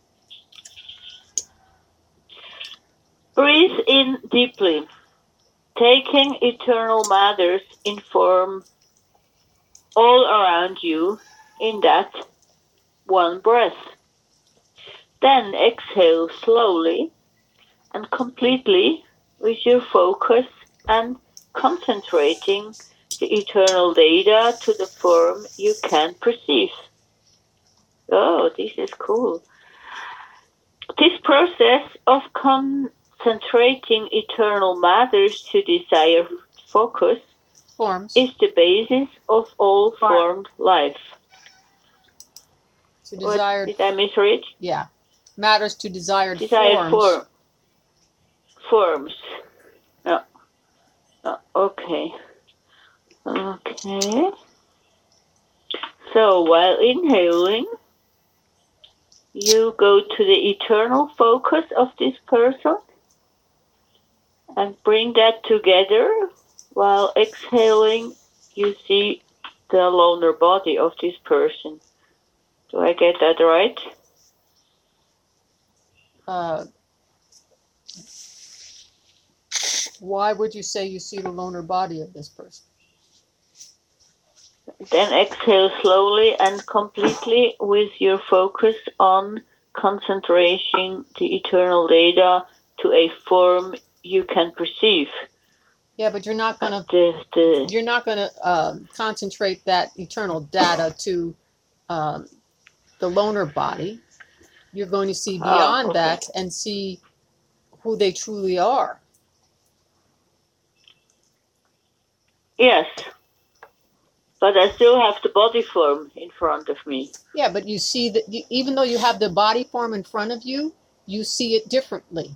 Breathe in deeply, taking eternal matters in form all around you in that one breath. Then exhale slowly and completely with your focus and concentrating the eternal data to the form you can perceive. Oh, this is cool. This process of concentrating eternal matters to desired focus Forms. is the basis of all formed life. To What, desired. did I misread? Yeah. Matters to desired, Desired forms. form. Forms. No. No. Okay. Okay. So while inhaling, you go to the eternal focus of this person and bring that together. While exhaling, you see the loner body of this person. Do I get that right? Uh, why would you say you see the loner body of this person? Then exhale slowly and completely with your focus on concentration the eternal data to a form you can perceive. Yeah, but you're not gonna The, the, you're not gonna um, concentrate that eternal data to um, the loner body. You're going to see beyond oh, okay. that and see who they truly are. Yes. But I still have the body form in front of me. Yeah, but you see that you, even though you have the body form in front of you, you see it differently.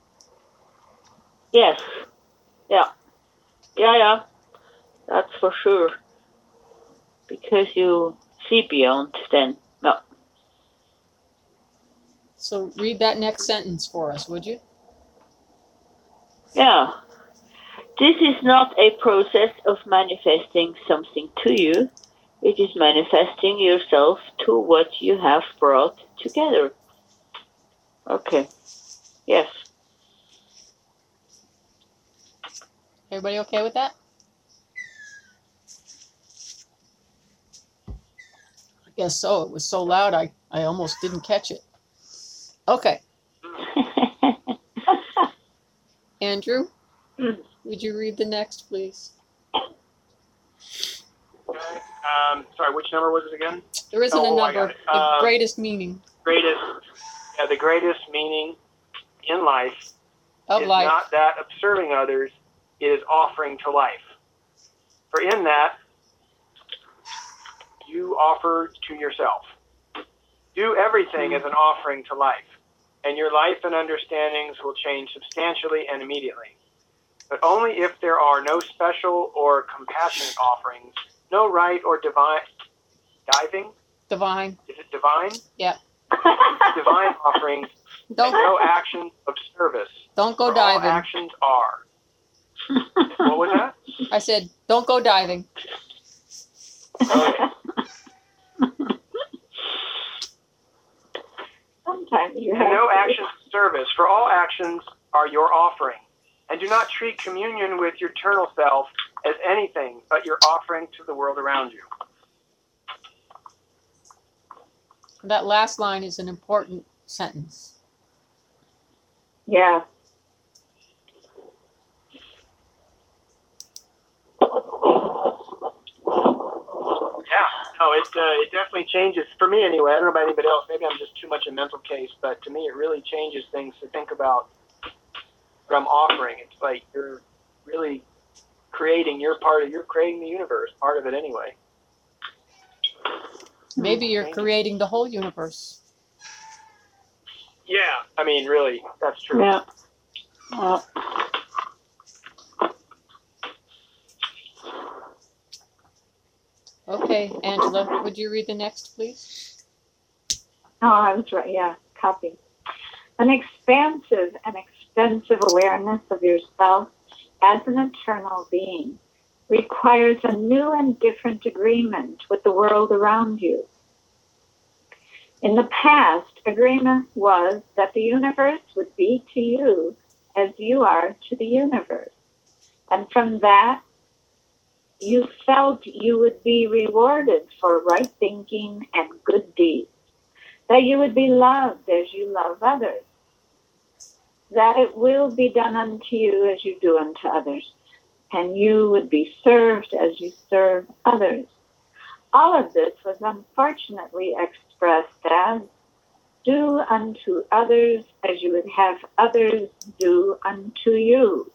Yes. Yeah. Yeah, yeah. That's for sure. Because you see beyond then. No. So read that next sentence for us, would you? Yeah. This is not a process of manifesting something to you. It is manifesting yourself to what you have brought together. Okay. Yes. Everybody okay with that? I guess so. It was so loud I, I almost didn't catch it. Okay. Andrew, would you read the next, please? Okay. Um, sorry, which number was it again? There isn't Oh, a I got number. it. The Um, greatest meaning Greatest, yeah, the greatest meaning in life of is life. not that of serving others, it is offering to life. For in that, you offer to yourself. Do everything as an offering to life, and your life and understandings will change substantially and immediately. But only if there are no special or compassionate offerings, no right or divine, diving? Divine. Is it divine? Yeah. Divine offerings, Don't and no actions of service. don't go For all diving. actions are. What was that? I said, don't go diving. Okay. Sometimes you And have no to. actions of service, for all actions are your offering. And do not treat communion with your eternal self as anything but your offering to the world around you. That last line is an important sentence. Yeah. Yeah, no, it uh, it definitely changes for me anyway. I don't know about anybody else. Maybe I'm just too much a mental case, but to me, it really changes things to think about what I'm offering. It's like you're really creating your part of you're creating the universe, part of it anyway. Maybe you're creating the whole universe. Yeah, I mean, really, that's true. Yeah. Uh, Okay, Angela, would you read the next, please? Oh, I was right. Yeah, copy. An expansive and extensive awareness of yourself as an eternal being requires a new and different agreement with the world around you. In the past, agreement was that the universe would be to you as you are to the universe. And from that, you felt you would be rewarded for right thinking and good deeds, that you would be loved as you love others, that it will be done unto you as you do unto others, and you would be served as you serve others. All of this was unfortunately expressed as, do unto others as you would have others do unto you.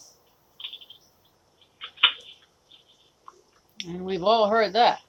And we've all heard that.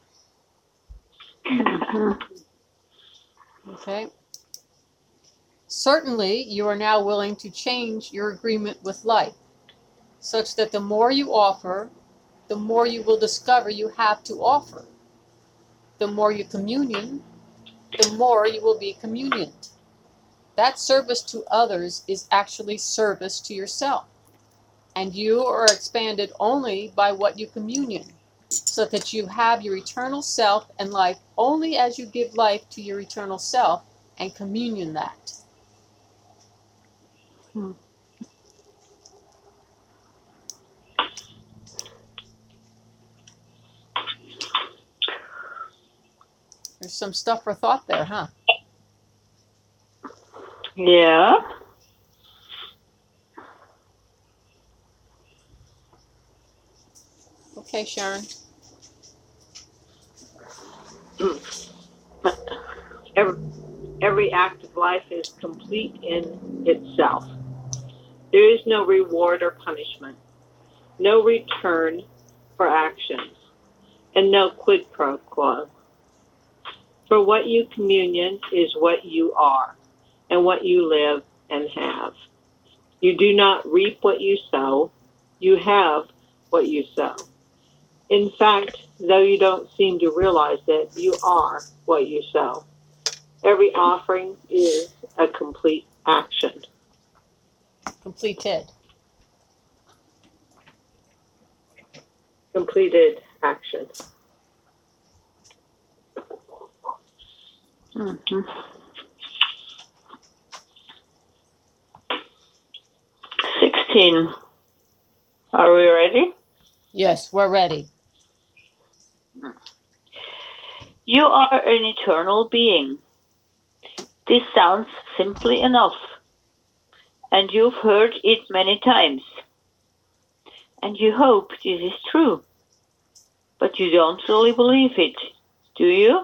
Okay. Certainly, you are now willing to change your agreement with life, such that the more you offer, the more you will discover you have to offer. The more you communion, the more you will be communioned. That service to others is actually service to yourself, and you are expanded only by what you communion, so that you have your eternal self and life only as you give life to your eternal self and communion that. Hmm. There's some stuff for thought there, huh? Yeah. Okay, Sharon. Every, every act of life is complete in itself. There is no reward or punishment, no return for actions, and no quid pro quo. For what you communion is what you are, and what you live and have. You do not reap what you sow, you have what you sow. In fact, though you don't seem to realize it, you are what you sow. Every offering is a complete action. Completed. Completed action. Mm-hmm. sixteen. Are we ready? Yes, we're ready. You are an eternal being. This sounds simply enough, and you've heard it many times. And you hope this is true, but you don't really believe it, do you?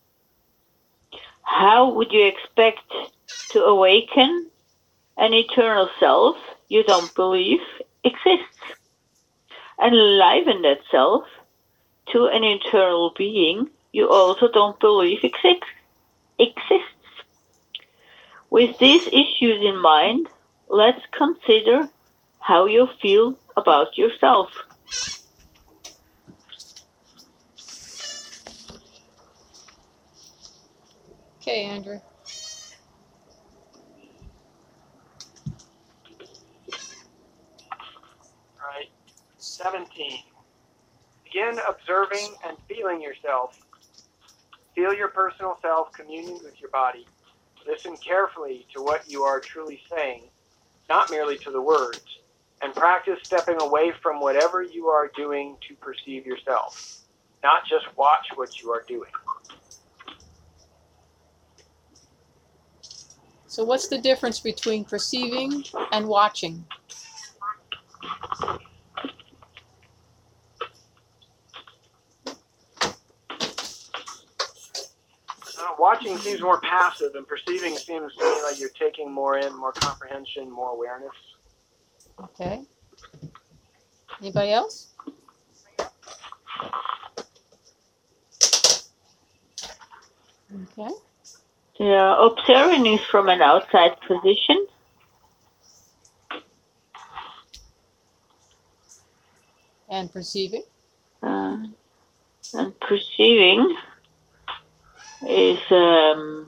How would you expect to awaken an eternal self you don't believe exists, and enliven that self to an eternal being you also don't believe exists? exists? With these issues in mind, let's consider how you feel about yourself. Okay, Andrew. All right. seventeen. Begin observing and feeling yourself. Feel your personal self communing with your body. Listen carefully to what you are truly saying, not merely to the words, and practice stepping away from whatever you are doing to perceive yourself, not just watch what you are doing. So what's the difference between perceiving and watching? Uh, watching seems more passive, and perceiving seems to me like you're taking more in, more comprehension, more awareness. Okay. Anybody else? Okay. Yeah, observing is from an outside position. And perceiving? Uh, and perceiving is um,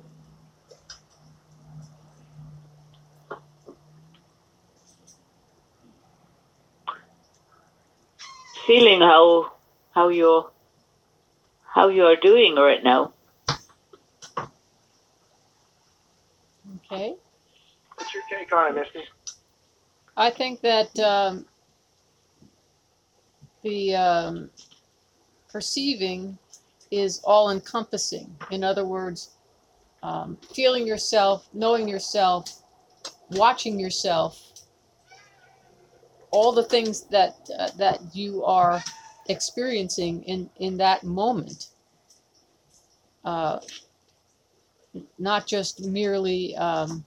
feeling how how you're how you are doing right now. Okay. What's your take on it, Misty? I think that um, the um, perceiving is all-encompassing. In other words, um, feeling yourself, knowing yourself, watching yourself, all the things that uh, that you are experiencing in, in that moment. Uh, not just merely um,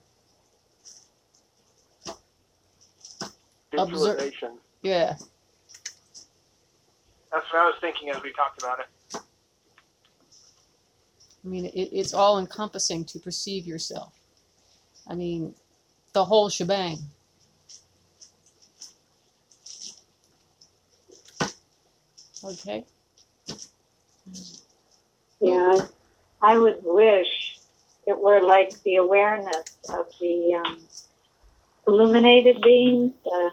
observe. Visualization. Yeah. That's what I was thinking as we talked about it. I mean, it, it's all encompassing to perceive yourself. I mean, the whole shebang. Okay. Yeah, I would wish it were like the awareness of the um, illuminated being, the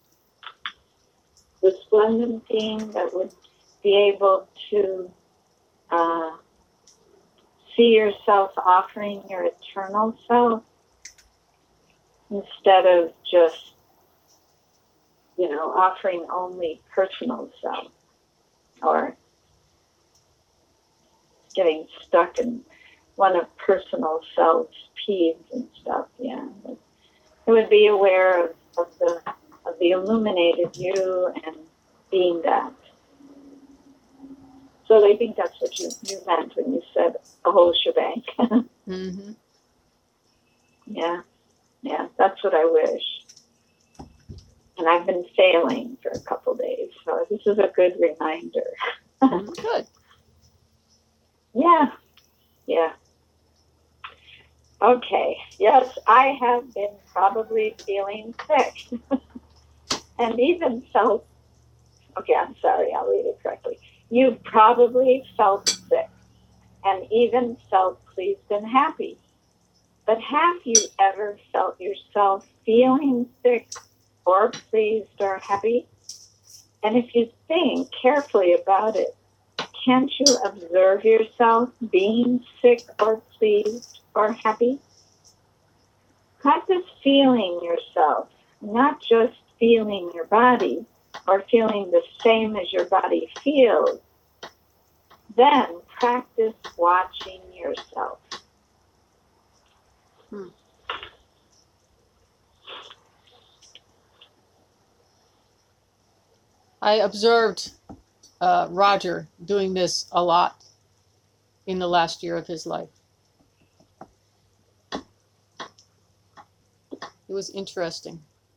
resplendent being that would be able to uh, see yourself offering your eternal self instead of just, you know, offering only personal self or getting stuck in one of personal self's peeves and stuff. Yeah, but it would be aware of, of the of the illuminated you and being that. So I think that's what you, you meant when you said the whole shebang. Mm-hmm. Yeah, yeah, that's what I wish. And I've been failing for a couple days, so this is a good reminder. Good. Yeah, yeah. Okay, yes, I have been probably feeling sick. And even felt, okay, I'm sorry, I'll read it correctly. You probably felt sick and even felt pleased and happy. But have you ever felt yourself feeling sick or pleased or happy? And if you think carefully about it, can't you observe yourself being sick or pleased or happy? Practice feeling yourself, not just feeling your body or feeling the same as your body feels. Then practice watching yourself. Hmm. I observed uh, Roger doing this a lot in the last year of his life. It was interesting.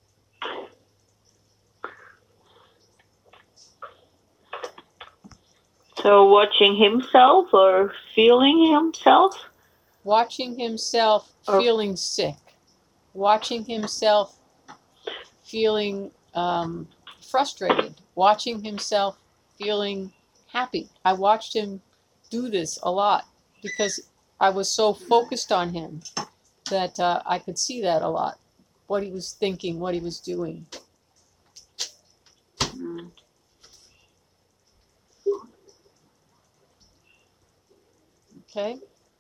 So watching himself or feeling himself? Watching himself Oh. feeling sick. Watching himself feeling um, frustrated. Watching himself feeling happy. I watched him do this a lot because I was so focused on him that uh, I could see that a lot. What he was thinking, what he was doing. Mm. Okay.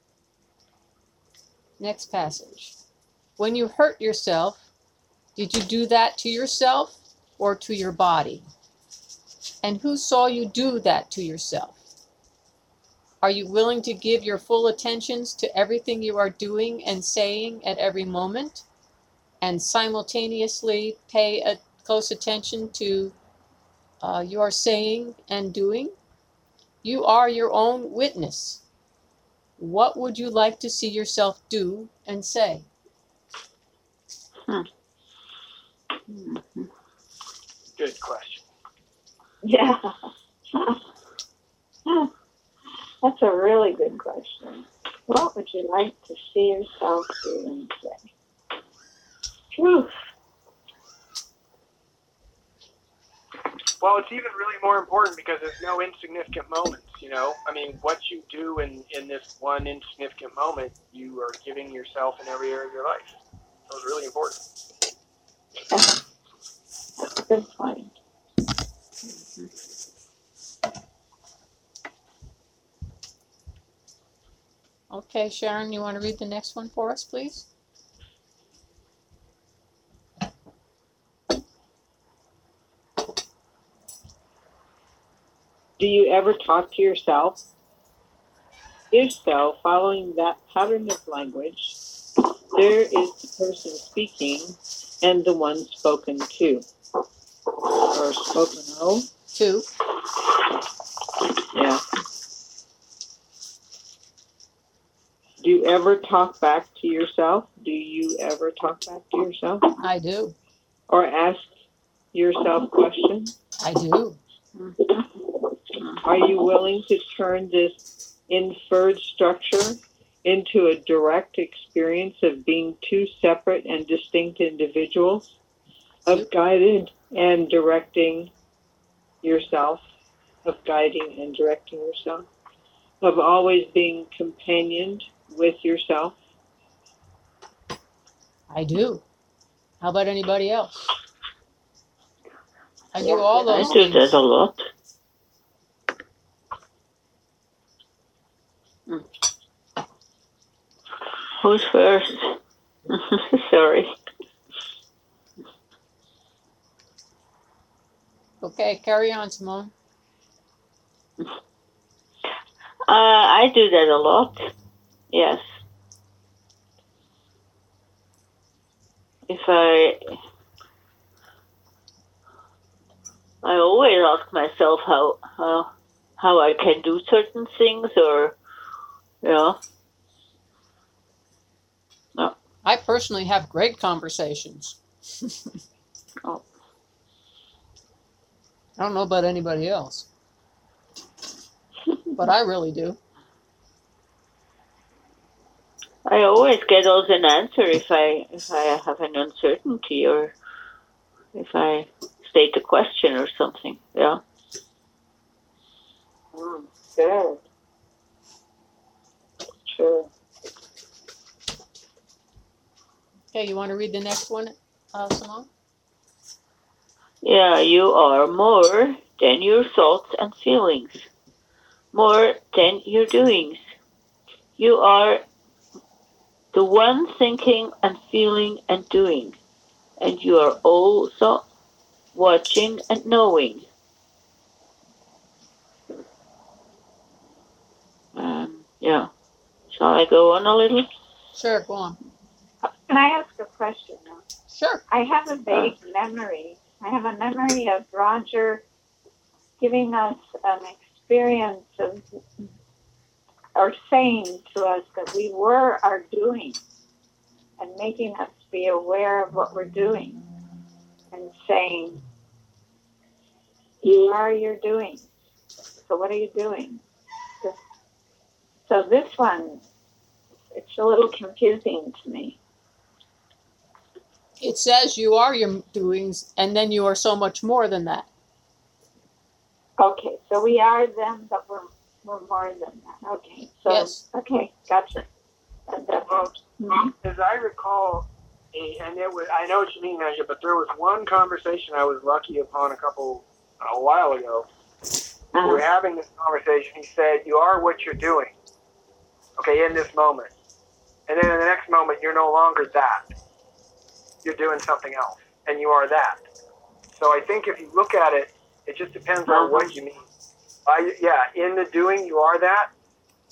Next passage. When you hurt yourself, did you do that to yourself or to your body? And who saw you do that to yourself? Are you willing to give your full attentions to everything you are doing and saying at every moment, and simultaneously pay a close attention to uh, your saying and doing? You are your own witness. What would you like to see yourself do and say? Hmm. Mm-hmm. Good question. Yeah. That's a really good question. What would you like to see yourself do and say? Phew. Well, it's even really more important because there's no insignificant moments, you know? I mean, what you do in, in this one insignificant moment, you are giving yourself in every area of your life. So it's really important. That's a good point. Okay, Sharon, you want to read the next one for us, please? Do you ever talk to yourself? If so, following that pattern of language, there is the person speaking and the one spoken to. Or spoken of. Two. Yeah. Do you ever talk back to yourself? Do you ever talk back to yourself? I do. Or ask yourself questions? I do. Are you willing to turn this inferred structure into a direct experience of being two separate and distinct individuals, of guided and directing yourself, of guiding and directing yourself, of always being companioned with yourself? I do. How about anybody else? I do all those I do things. that a lot. Who's first? Sorry. Okay, carry on, Simone. Uh, I do that a lot. Yes. If I, I always ask myself how how how I can do certain things, or you know. No. I personally have great conversations. Oh. I don't know about anybody else, but I really do. I always get also an answer if I if I have an uncertainty or if I state a question or something. Yeah. Mm, good. True. Okay, you want to read the next one, uh, Simone? Yeah, you are more than your thoughts and feelings, more than your doings. You are the one thinking and feeling and doing, and you are also watching and knowing. Um, yeah. Shall I go on a little? Sure, go on. Can I ask a question now? Sure. I have a vague memory. I have a memory of Roger giving us an experience of, or saying to us that we were our doing and making us be aware of what we're doing and saying, you are your doing. So what are you doing? So this one, it's a little confusing to me. It says you are your doings, and then you are so much more than that. Okay, so we are them, but we're, we're more than that. Okay, so, Yes. Okay, gotcha. And that, Well, mhm. as I recall, a, and it was, I know what you mean, Naja, but there was one conversation I was lucky upon a couple, a while ago. Uh-huh. We were having this conversation. He said, you are what you're doing, okay, in this moment. And then in the next moment, you're no longer that. You're doing something else, and you are that. So I think if you look at it, it just depends on Uh-huh. what you mean. I, yeah, in the doing, you are that.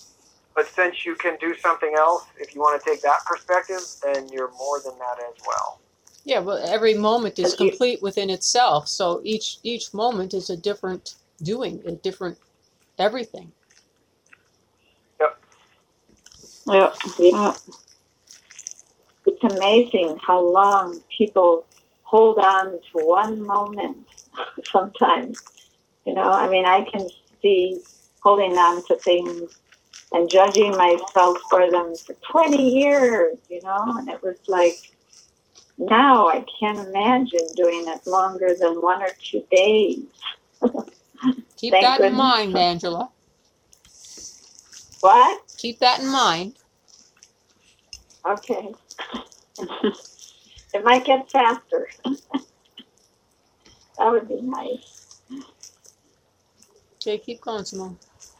But since you can do something else, if you want to take that perspective, then you're more than that as well. Yeah, but every moment is As you- complete within itself. So each each moment is a different doing, a different everything. Yep. Yeah. Yeah. It's amazing how long people hold on to one moment sometimes. You know, I mean, I can see holding on to things and judging myself for them for twenty years, you know, and it was like, now I can't imagine doing it longer than one or two days. Keep Thank that in goodness. mind, Angela. What? Keep that in mind. Okay. It might get faster. That would be nice. Okay, keep going, Simone.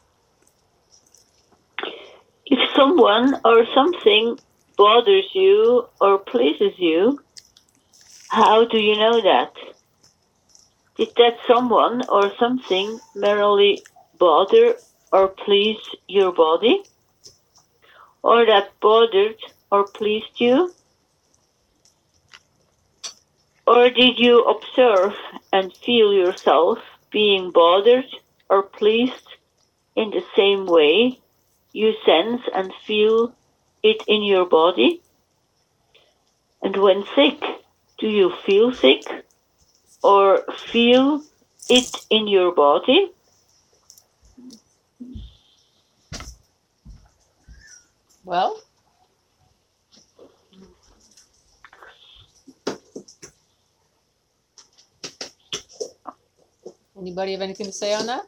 If someone or something bothers you or pleases you, how do you know that? Did that someone or something merely bother or please your body? Or that bothered or pleased you? Or did you observe and feel yourself being bothered or pleased in the same way you sense and feel it in your body? And when sick, do you feel sick or feel it in your body? Well, anybody have anything to say on that?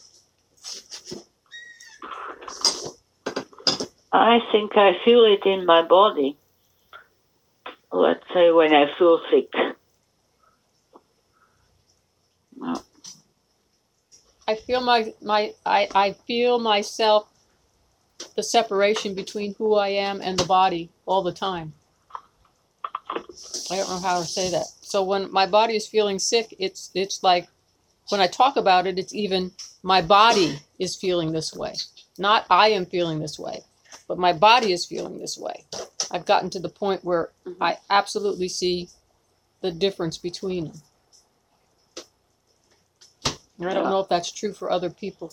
I think I feel it in my body. Let's say when I feel sick. I feel my my I, I feel myself, the separation between who I am and the body all the time. I don't know how to say that. So when my body is feeling sick, it's it's like when I talk about it, it's even my body is feeling this way. Not I am feeling this way, but my body is feeling this way. I've gotten to the point where Mhm. I absolutely see the difference between them. And I don't Yeah. know if that's true for other people.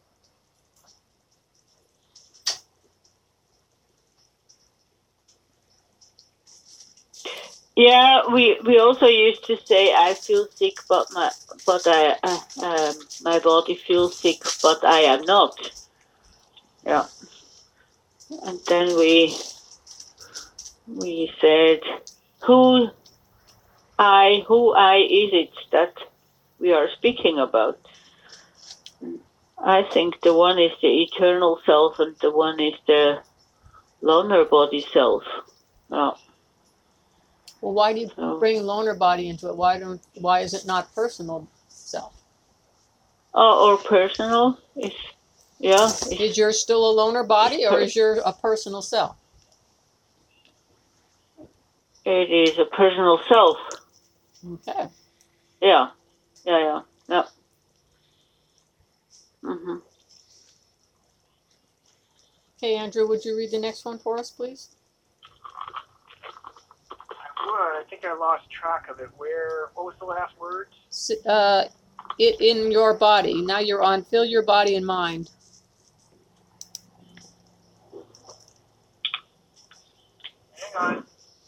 Yeah, we we also used to say I feel sick, but my but I uh, um, my body feels sick, but I am not. Yeah, and then we we said who I who I is it that we are speaking about? I think the one is the eternal self, and the one is the loner body self. Yeah. Well, why do you So, bring loner body into it? Why don't why is it not personal self? oh, or personal is yeah. Is Is, yours still a loner body, or per- is yours a personal self? it is a personal self. Okay. Yeah, yeah, yeah, yeah. Mm-hmm. Okay, Andrew, would you read the next one for us, please? I would. I think I lost track of it. Where? What was the last words? S- Uh, it in your body. Now you're on. Fill your body and mind. Hang on.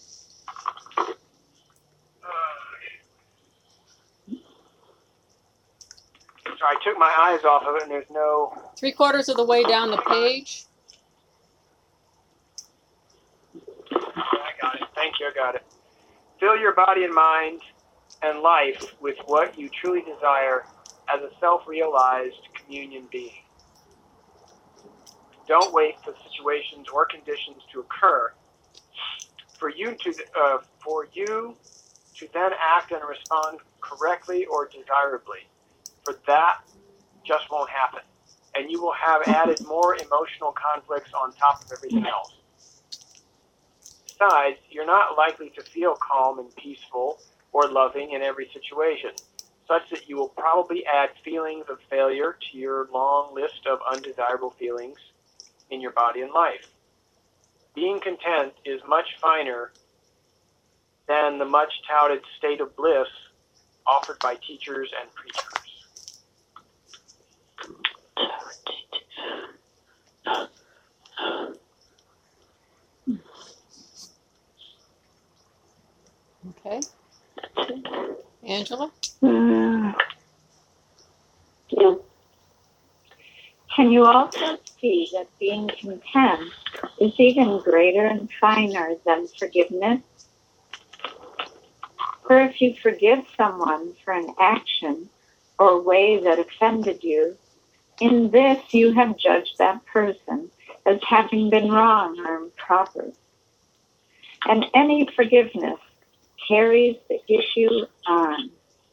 So I took my eyes off of it, and there's no. Three quarters of the way down the page. Yeah, I got it. Thank you. I got it. Fill your body and mind and life with what you truly desire as a self-realized communion being. Don't wait for situations or conditions to occur for you to uh, for you to then act and respond correctly or desirably. For that just won't happen, and you will have added more emotional conflicts on top of everything else. Besides, you're not likely to feel calm and peaceful or loving in every situation, such that you will probably add feelings of failure to your long list of undesirable feelings in your body and life. Being content is much finer than the much touted state of bliss offered by teachers and preachers. Okay. Angela? Mm. Yeah. Can you also see that being content is even greater and finer than forgiveness? For if you forgive someone for an action or way that offended you, in this you have judged that person as having been wrong or improper. And any forgiveness carries the issue on.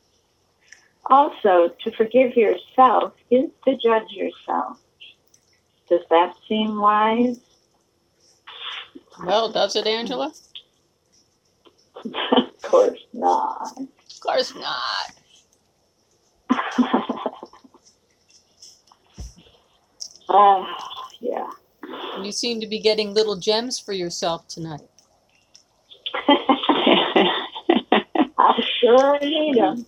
Also, to forgive yourself is to judge yourself. Does that seem wise? Well, does it, Angela? Of course not. Of course not. uh, yeah. You seem to be getting little gems for yourself tonight. I sure need them.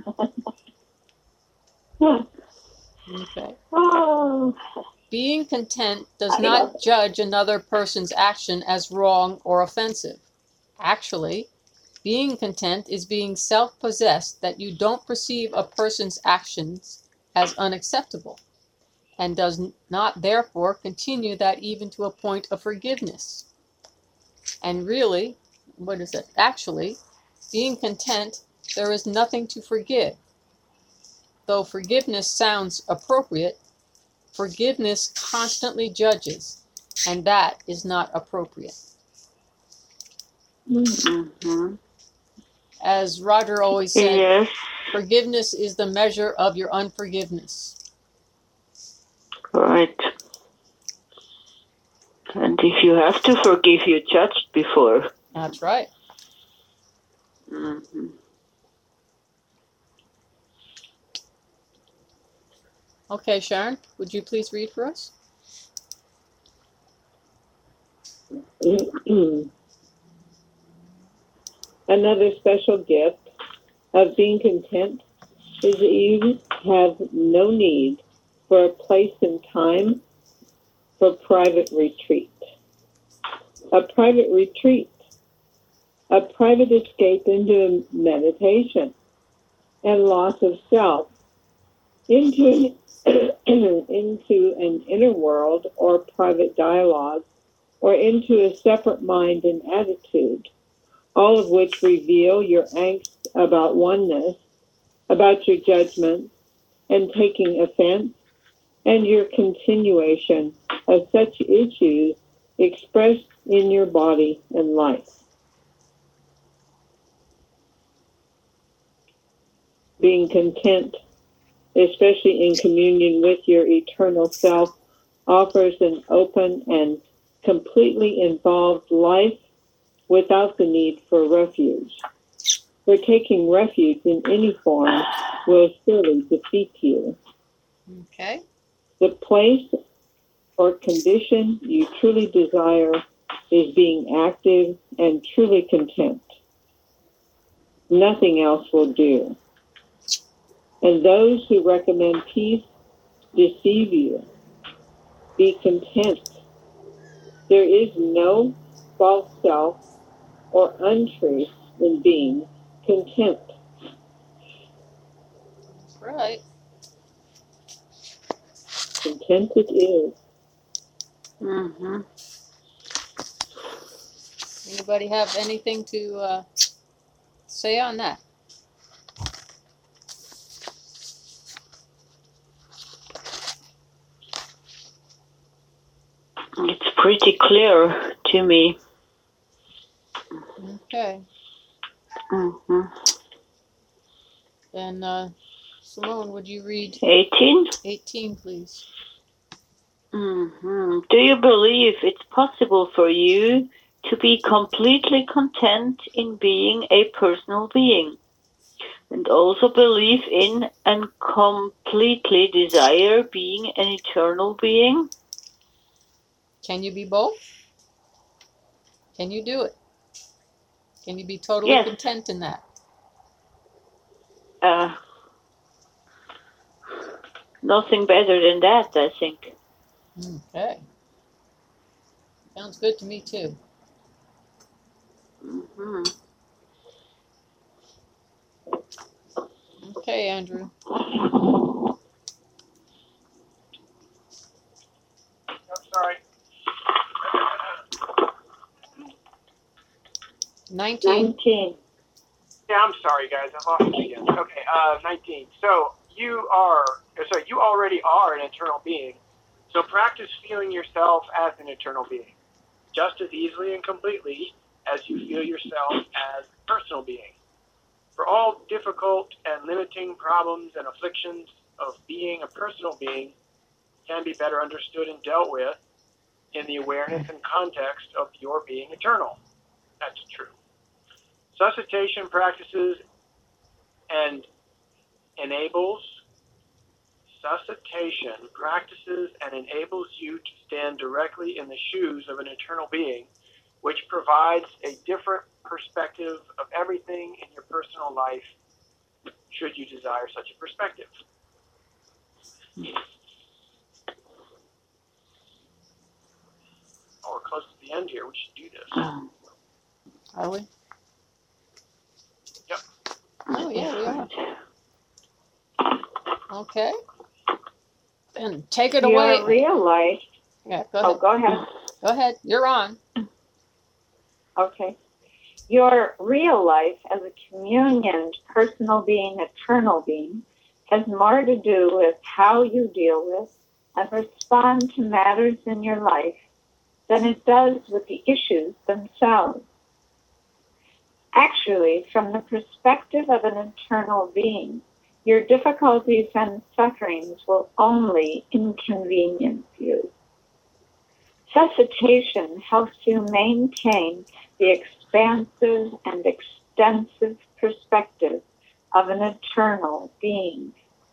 Okay. Oh. Being content does not judge another person's action as wrong or offensive. Actually, being content is being self-possessed that you don't perceive a person's actions as unacceptable, and does not therefore continue that even to a point of forgiveness. And really, what is it? Actually, being content, there is nothing to forgive. Though forgiveness sounds appropriate, forgiveness constantly judges, and that is not appropriate. Mm-hmm. As Roger always said, Yes. forgiveness is the measure of your unforgiveness. Right. And if you have to forgive, you judged before. That's right. Mm-hmm. Okay, Sharon, would you please read for us? Another special gift of being content is that you have no need for a place and time for private retreat. A private retreat, a private escape into meditation and loss of self, into an, into an inner world or private dialogue, or into a separate mind and attitude, all of which reveal your angst about oneness, about your judgment and taking offense, and your continuation of such issues expressed in your body and life. Being content, especially in communion with your eternal self, offers an open and completely involved life without the need for refuge. For taking refuge in any form will surely defeat you. Okay. The place or condition you truly desire is being active and truly content. Nothing else will do. And those who recommend peace deceive you. Be content. There is no false self or untruth in being content. That's right. Content it is. Mm-hmm. Anybody have anything to uh, say on that? It's pretty clear to me. Okay. Mm-hmm. Then, uh, Simone, would you read eighteen? eighteen, please? Mm-hmm. Do you believe it's possible for you to be completely content in being a personal being, and also believe in and completely desire being an eternal being? Can you be both? Can you do it? Can you be totally Yes. content in that? Uh, nothing better than that, I think. Okay. Sounds good to me too. Mm-hmm. Okay, Andrew. I'm sorry. nineteen. nineteen. Yeah, I'm sorry, guys. I lost it again. Okay, uh, nineteen. So you are, sorry, you already are an eternal being. So practice feeling yourself as an eternal being, just as easily and completely as you feel yourself as a personal being. For all difficult and limiting problems and afflictions of being a personal being can be better understood and dealt with in the awareness and context of your being eternal. That's true. Suscitation practices and enables suscitation practices and enables you to stand directly in the shoes of an eternal being, which provides a different perspective of everything in your personal life, should you desire such a perspective. Oh, we're close to the end here. We should do this. Are we? Yep. Oh, yeah, we are. Okay. Then take it away. Your real life. Yeah, go Oh, ahead. go ahead. Go ahead. You're on. Okay. Your real life as a communioned personal being, eternal being, has more to do with how you deal with and respond to matters in your life than it does with the issues themselves. Actually, from the perspective of an eternal being, your difficulties and sufferings will only inconvenience you. Suscitation helps you maintain the expansive and extensive perspective of an eternal being.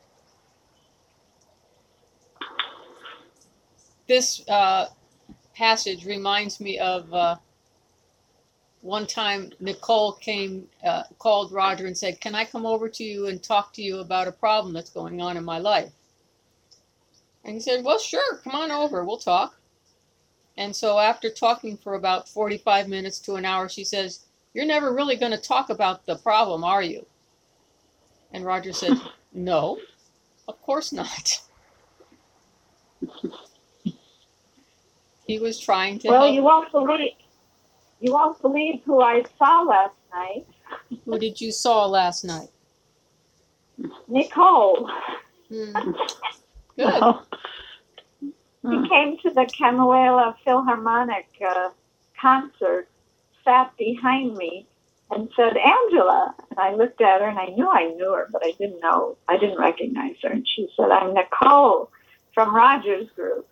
This uh, passage reminds me of uh, one time Nicole came, uh, called Roger and said, "Can I come over to you and talk to you about a problem that's going on in my life?" And he said, "Well, sure, come on over, we'll talk." And so after talking for about forty-five minutes to an hour, she says, "You're never really going to talk about the problem, are you?" And Roger said, "No, of course not." He was trying to Well, help. you won't believe you won't believe who I saw last night. Who did you saw last night? Nicole. Hmm. Good. Oh. She came to the Camuela Philharmonic uh, concert, sat behind me, and said, "Angela." And I looked at her, and I knew I knew her, but I didn't know, I didn't recognize her. And she said, "I'm Nicole from Roger's group."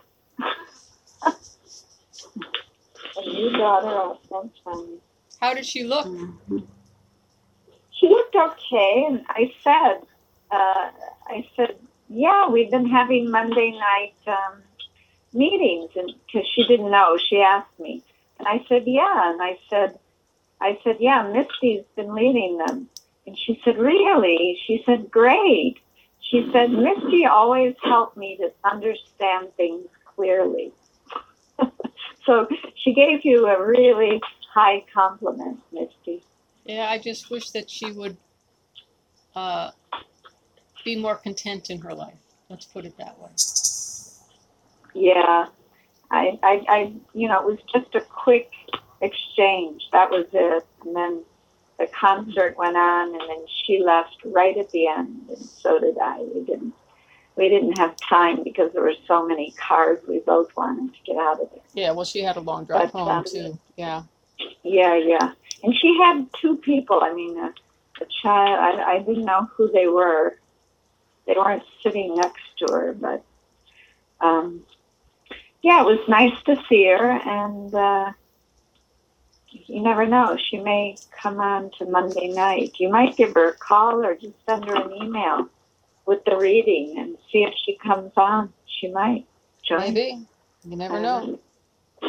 And you brought her up. That's funny. How did she look? She looked okay, and I said, uh, I said, "Yeah, we've been having Monday night um, meetings," and because she didn't know, she asked me, and I said, "Yeah," and I said, I said, "Yeah, Misty's been leading them," and she said, "Really?" She said, "Great." She said, "Misty always helped me to understand things clearly." So she gave you a really high compliment, Misty. Yeah, I just wish that she would uh, be more content in her life. Let's put it that way. Yeah, I, I, I, you know, it was just a quick exchange. That was it. And then the concert went on, and then she left right at the end, and so did I. We didn't, we didn't have time because there were so many cars. We both wanted to get out of there. Yeah, well, she had a long drive But, home, um, too. Yeah. Yeah, yeah. And she had two people. I mean, a, a child. I, I didn't know who they were. They weren't sitting next to her, but um, yeah, it was nice to see her. And uh, you never know; she may come on to Monday night. You might give her a call or just send her an email with the reading and see if she comes on. She might join. Maybe. You never know.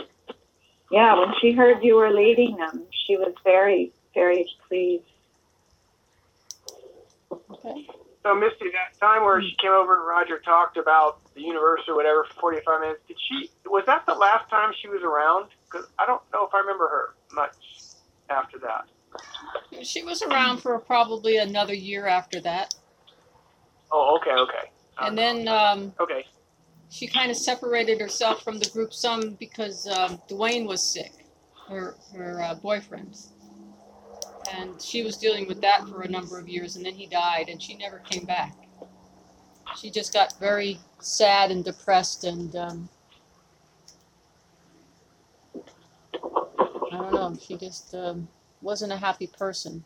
Yeah, when she heard you were leading them, she was very, very pleased. Okay. So, Misty, that time where she came over and Roger talked about the universe or whatever for forty-five minutes, did she, was that the last time she was around? Because I don't know if I remember her much after that. She was around for probably another year after that. Oh, okay, okay. And then um, Okay. she kind of separated herself from the group some because um, Dwayne was sick, her, her uh, boyfriend. And she was dealing with that for a number of years, and then he died, and she never came back. She just got very sad and depressed, and um, I don't know, she just um, wasn't a happy person.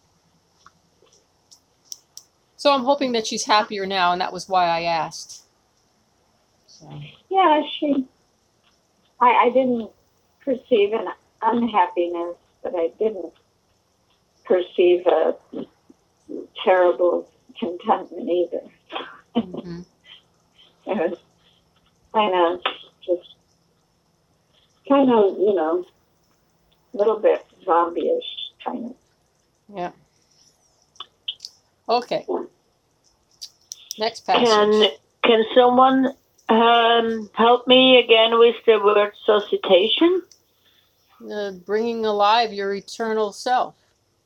So I'm hoping that she's happier now, and that was why I asked. So. Yeah, she, I, I didn't perceive an unhappiness, but I didn't perceive a terrible contentment either. Mm-hmm. It was kind of just, kind of, you know, a little bit zombie-ish, kind of. Yeah. Okay. Next passage. Can can someone um, help me again with the word suscitation? Uh, bringing alive your eternal self.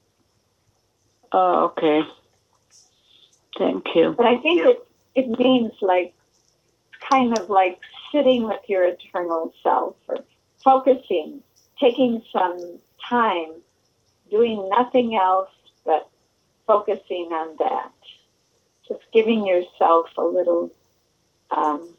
Oh, okay. Thank you. But I think it, it means like, kind of like sitting with your eternal self or focusing, taking some time, doing nothing else but focusing on that. Just giving yourself a little um,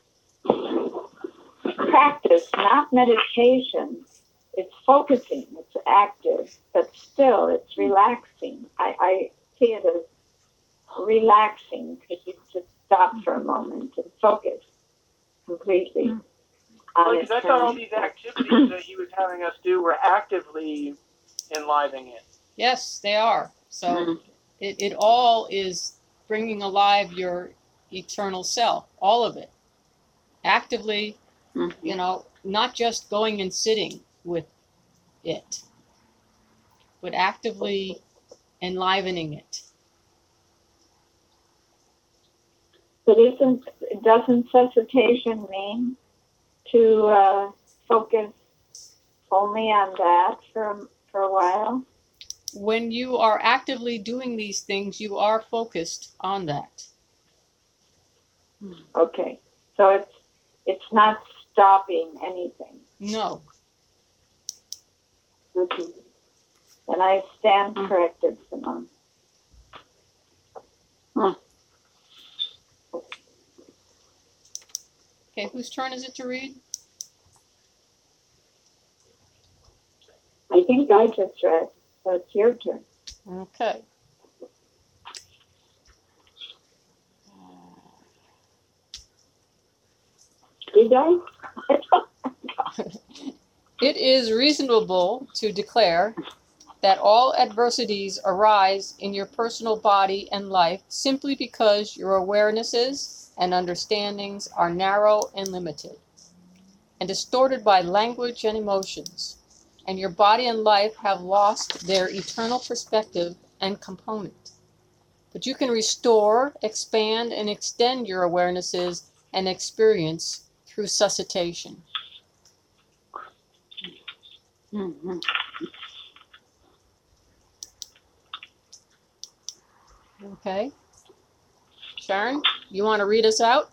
practice, not meditation. It's focusing, it's active, but still it's relaxing. I, I see it as relaxing because you just stop for a moment and focus completely. on Well, because I thought all eternal. these activities that he was having us do were actively enlivening it. Yes, they are. So Mm-hmm. it, it all is bringing alive your eternal self, all of it. Actively, Mm-hmm. you know, not just going and sitting with it, but actively enlivening it. But isn't, doesn't suscitation mean to uh, focus only on that for, for a while? When you are actively doing these things, you are focused on that. Okay, so it's it's not stopping anything. No. Okay. And I stand corrected, Simone. Hmm. Okay, whose turn is it to read? I think I just read, so it's your turn. Okay. Did I? It is reasonable to declare that all adversities arise in your personal body and life simply because your awarenesses and understandings are narrow and limited, and distorted by language and emotions, and your body and life have lost their eternal perspective and component. But you can restore, expand, and extend your awarenesses and experience through suscitation. Mm-hmm. Okay. Sharon, you want to read us out?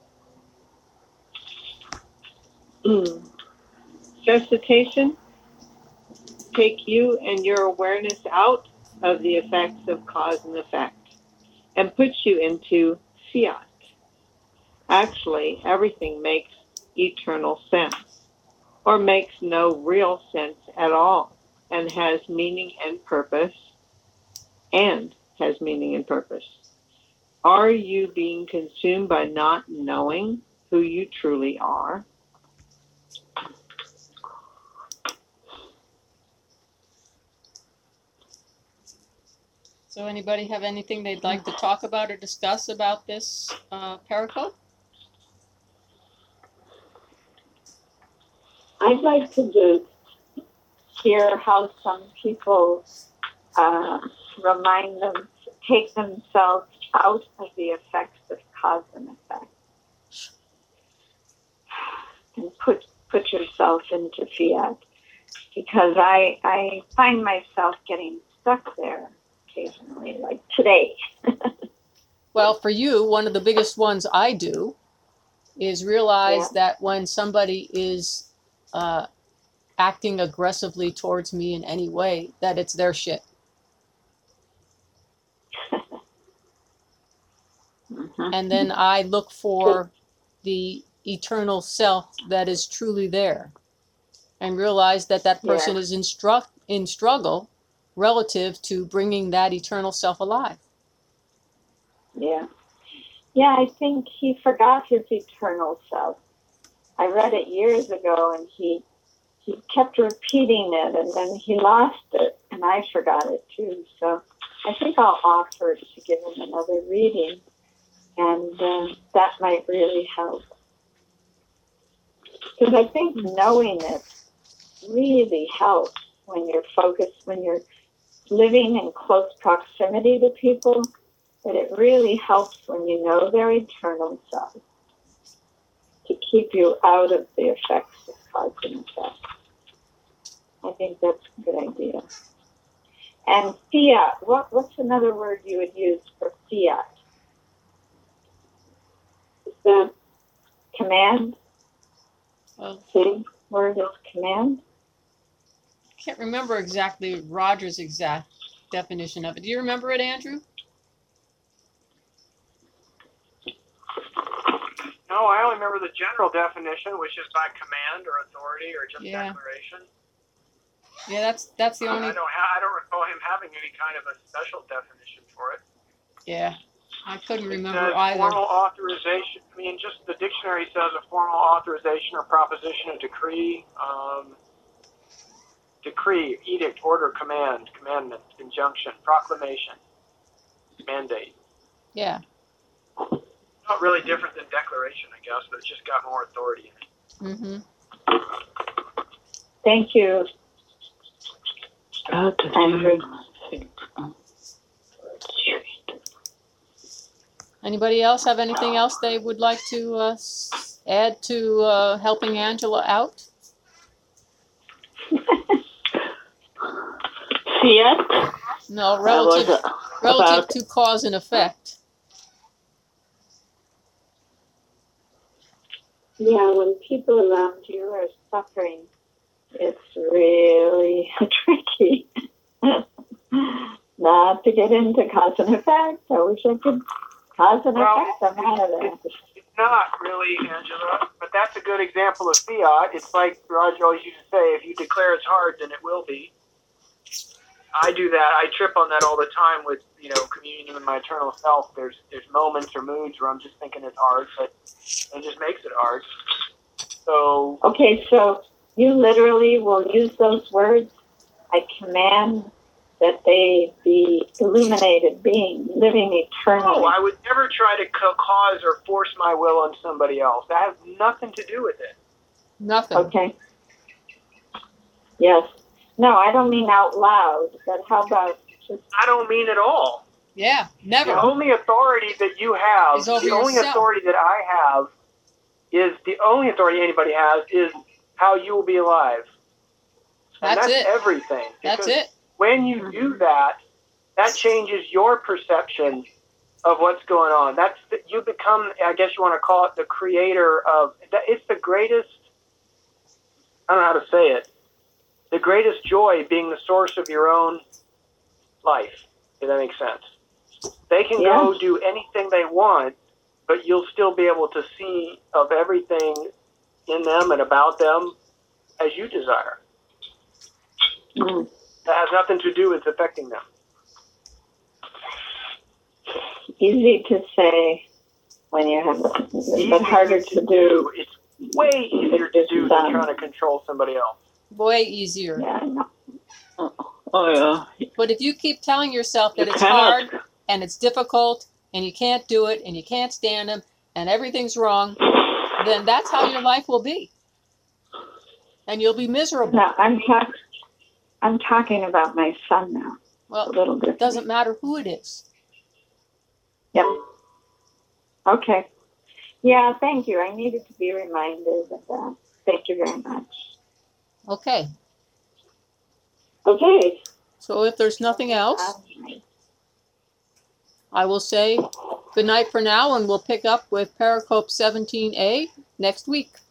Mm. Suscitation, take you and your awareness out of the effects of cause and effect and puts you into fiat. Actually, everything makes eternal sense, or makes no real sense at all, and has meaning and purpose, and has meaning and purpose. Are you being consumed by not knowing who you truly are? So anybody have anything they'd like to talk about or discuss about this uh, pericope? I'd like to just hear how some people uh, remind them, take themselves out of the effects of cause and effect, and put put yourself into fiat. Because I I find myself getting stuck there occasionally, like today. Well, for you, one of the biggest ones I do is realize Yeah. that when somebody is uh, acting aggressively towards me in any way, that it's their shit. Mhm. And then I look for the eternal self that is truly there and realize that that person Yeah. is in, stru- in struggle relative to bringing that eternal self alive. Yeah. Yeah, I think he forgot his eternal self. I read it years ago, and he he kept repeating it, and then he lost it, and I forgot it too. So I think I'll offer to give him another reading, and uh, that might really help. Because I think knowing it really helps when you're focused, when you're living in close proximity to people, that it really helps when you know their eternal self to keep you out of the effects of cause and effect. I think that's a good idea. And fiat, what, what's another word you would use for fiat? Is that command? Well, Same word is command? I can't remember exactly Roger's exact definition of it. Do you remember it, Andrew? No, I only remember the general definition, which is by command or authority or just Yeah. declaration. Yeah, that's that's the I, only. I don't ha- I don't recall him having any kind of a special definition for it. Yeah, I couldn't It remember says either. formal authorization. I mean, just the dictionary says a formal authorization or proposition, a decree, um, decree, edict, order, command, commandment, injunction, proclamation, mandate. Yeah. Not really different than declaration, I guess, but it's just got more authority in it. Mm-hmm. Thank you, Andrew. Anybody else have anything else they would like to uh, s- add to uh, helping Angela out? Fiat? No, I was relative uh, relative about to cause and effect. Yeah, when people around you are suffering, it's really tricky not to get into cause and effect. I wish I could cause and Well, effect them out of that. It's not really, Angela, but that's a good example of fiat. It's like Roger always used to say, if you declare it's hard, then it will be. I do that. I trip on that all the time with, you know, communion with my eternal self. There's there's moments or moods where I'm just thinking it's hard, but it just makes it hard. So, Okay, so you literally will use those words. I command that they be illuminated beings, living eternally. no, I would never try to co- cause or force my will on somebody else. That has nothing to do with it. Nothing. Okay. Yes. No, I don't mean out loud, but how about just, I don't mean at all. Yeah, The never. only authority that you have, Is over the only yourself. authority that I have, is the only authority anybody has is how you will be alive. And That's that's it. everything. That's Because it. when you do that, that changes your perception of what's going on. That's the, you become, I guess you want to call it the creator of, that- it's the greatest, I don't know how to say it, the greatest joy being the source of your own life, if that makes sense. They can go Yeah. do anything they want, but you'll still be able to see of everything in them and about them as you desire. mm, That has nothing to do with affecting them. easy to say when you have, but harder to do. It's way easier to do than trying to control somebody else. Way easier. Yeah, I know. oh yeah. But if you keep telling yourself that You it's cannot. hard and it's difficult and you can't do it and you can't stand them and everything's wrong, then that's how your life will be. and you'll be miserable. No, I'm talking. I'm talking about my son now. Well, a little bit. it doesn't matter who it is. Yep. Okay. Yeah, thank you. I needed to be reminded of that. Thank you very much. Okay. Okay. So if there's nothing else, I will say good night for now, and we'll pick up with Pericope seventeen A next week.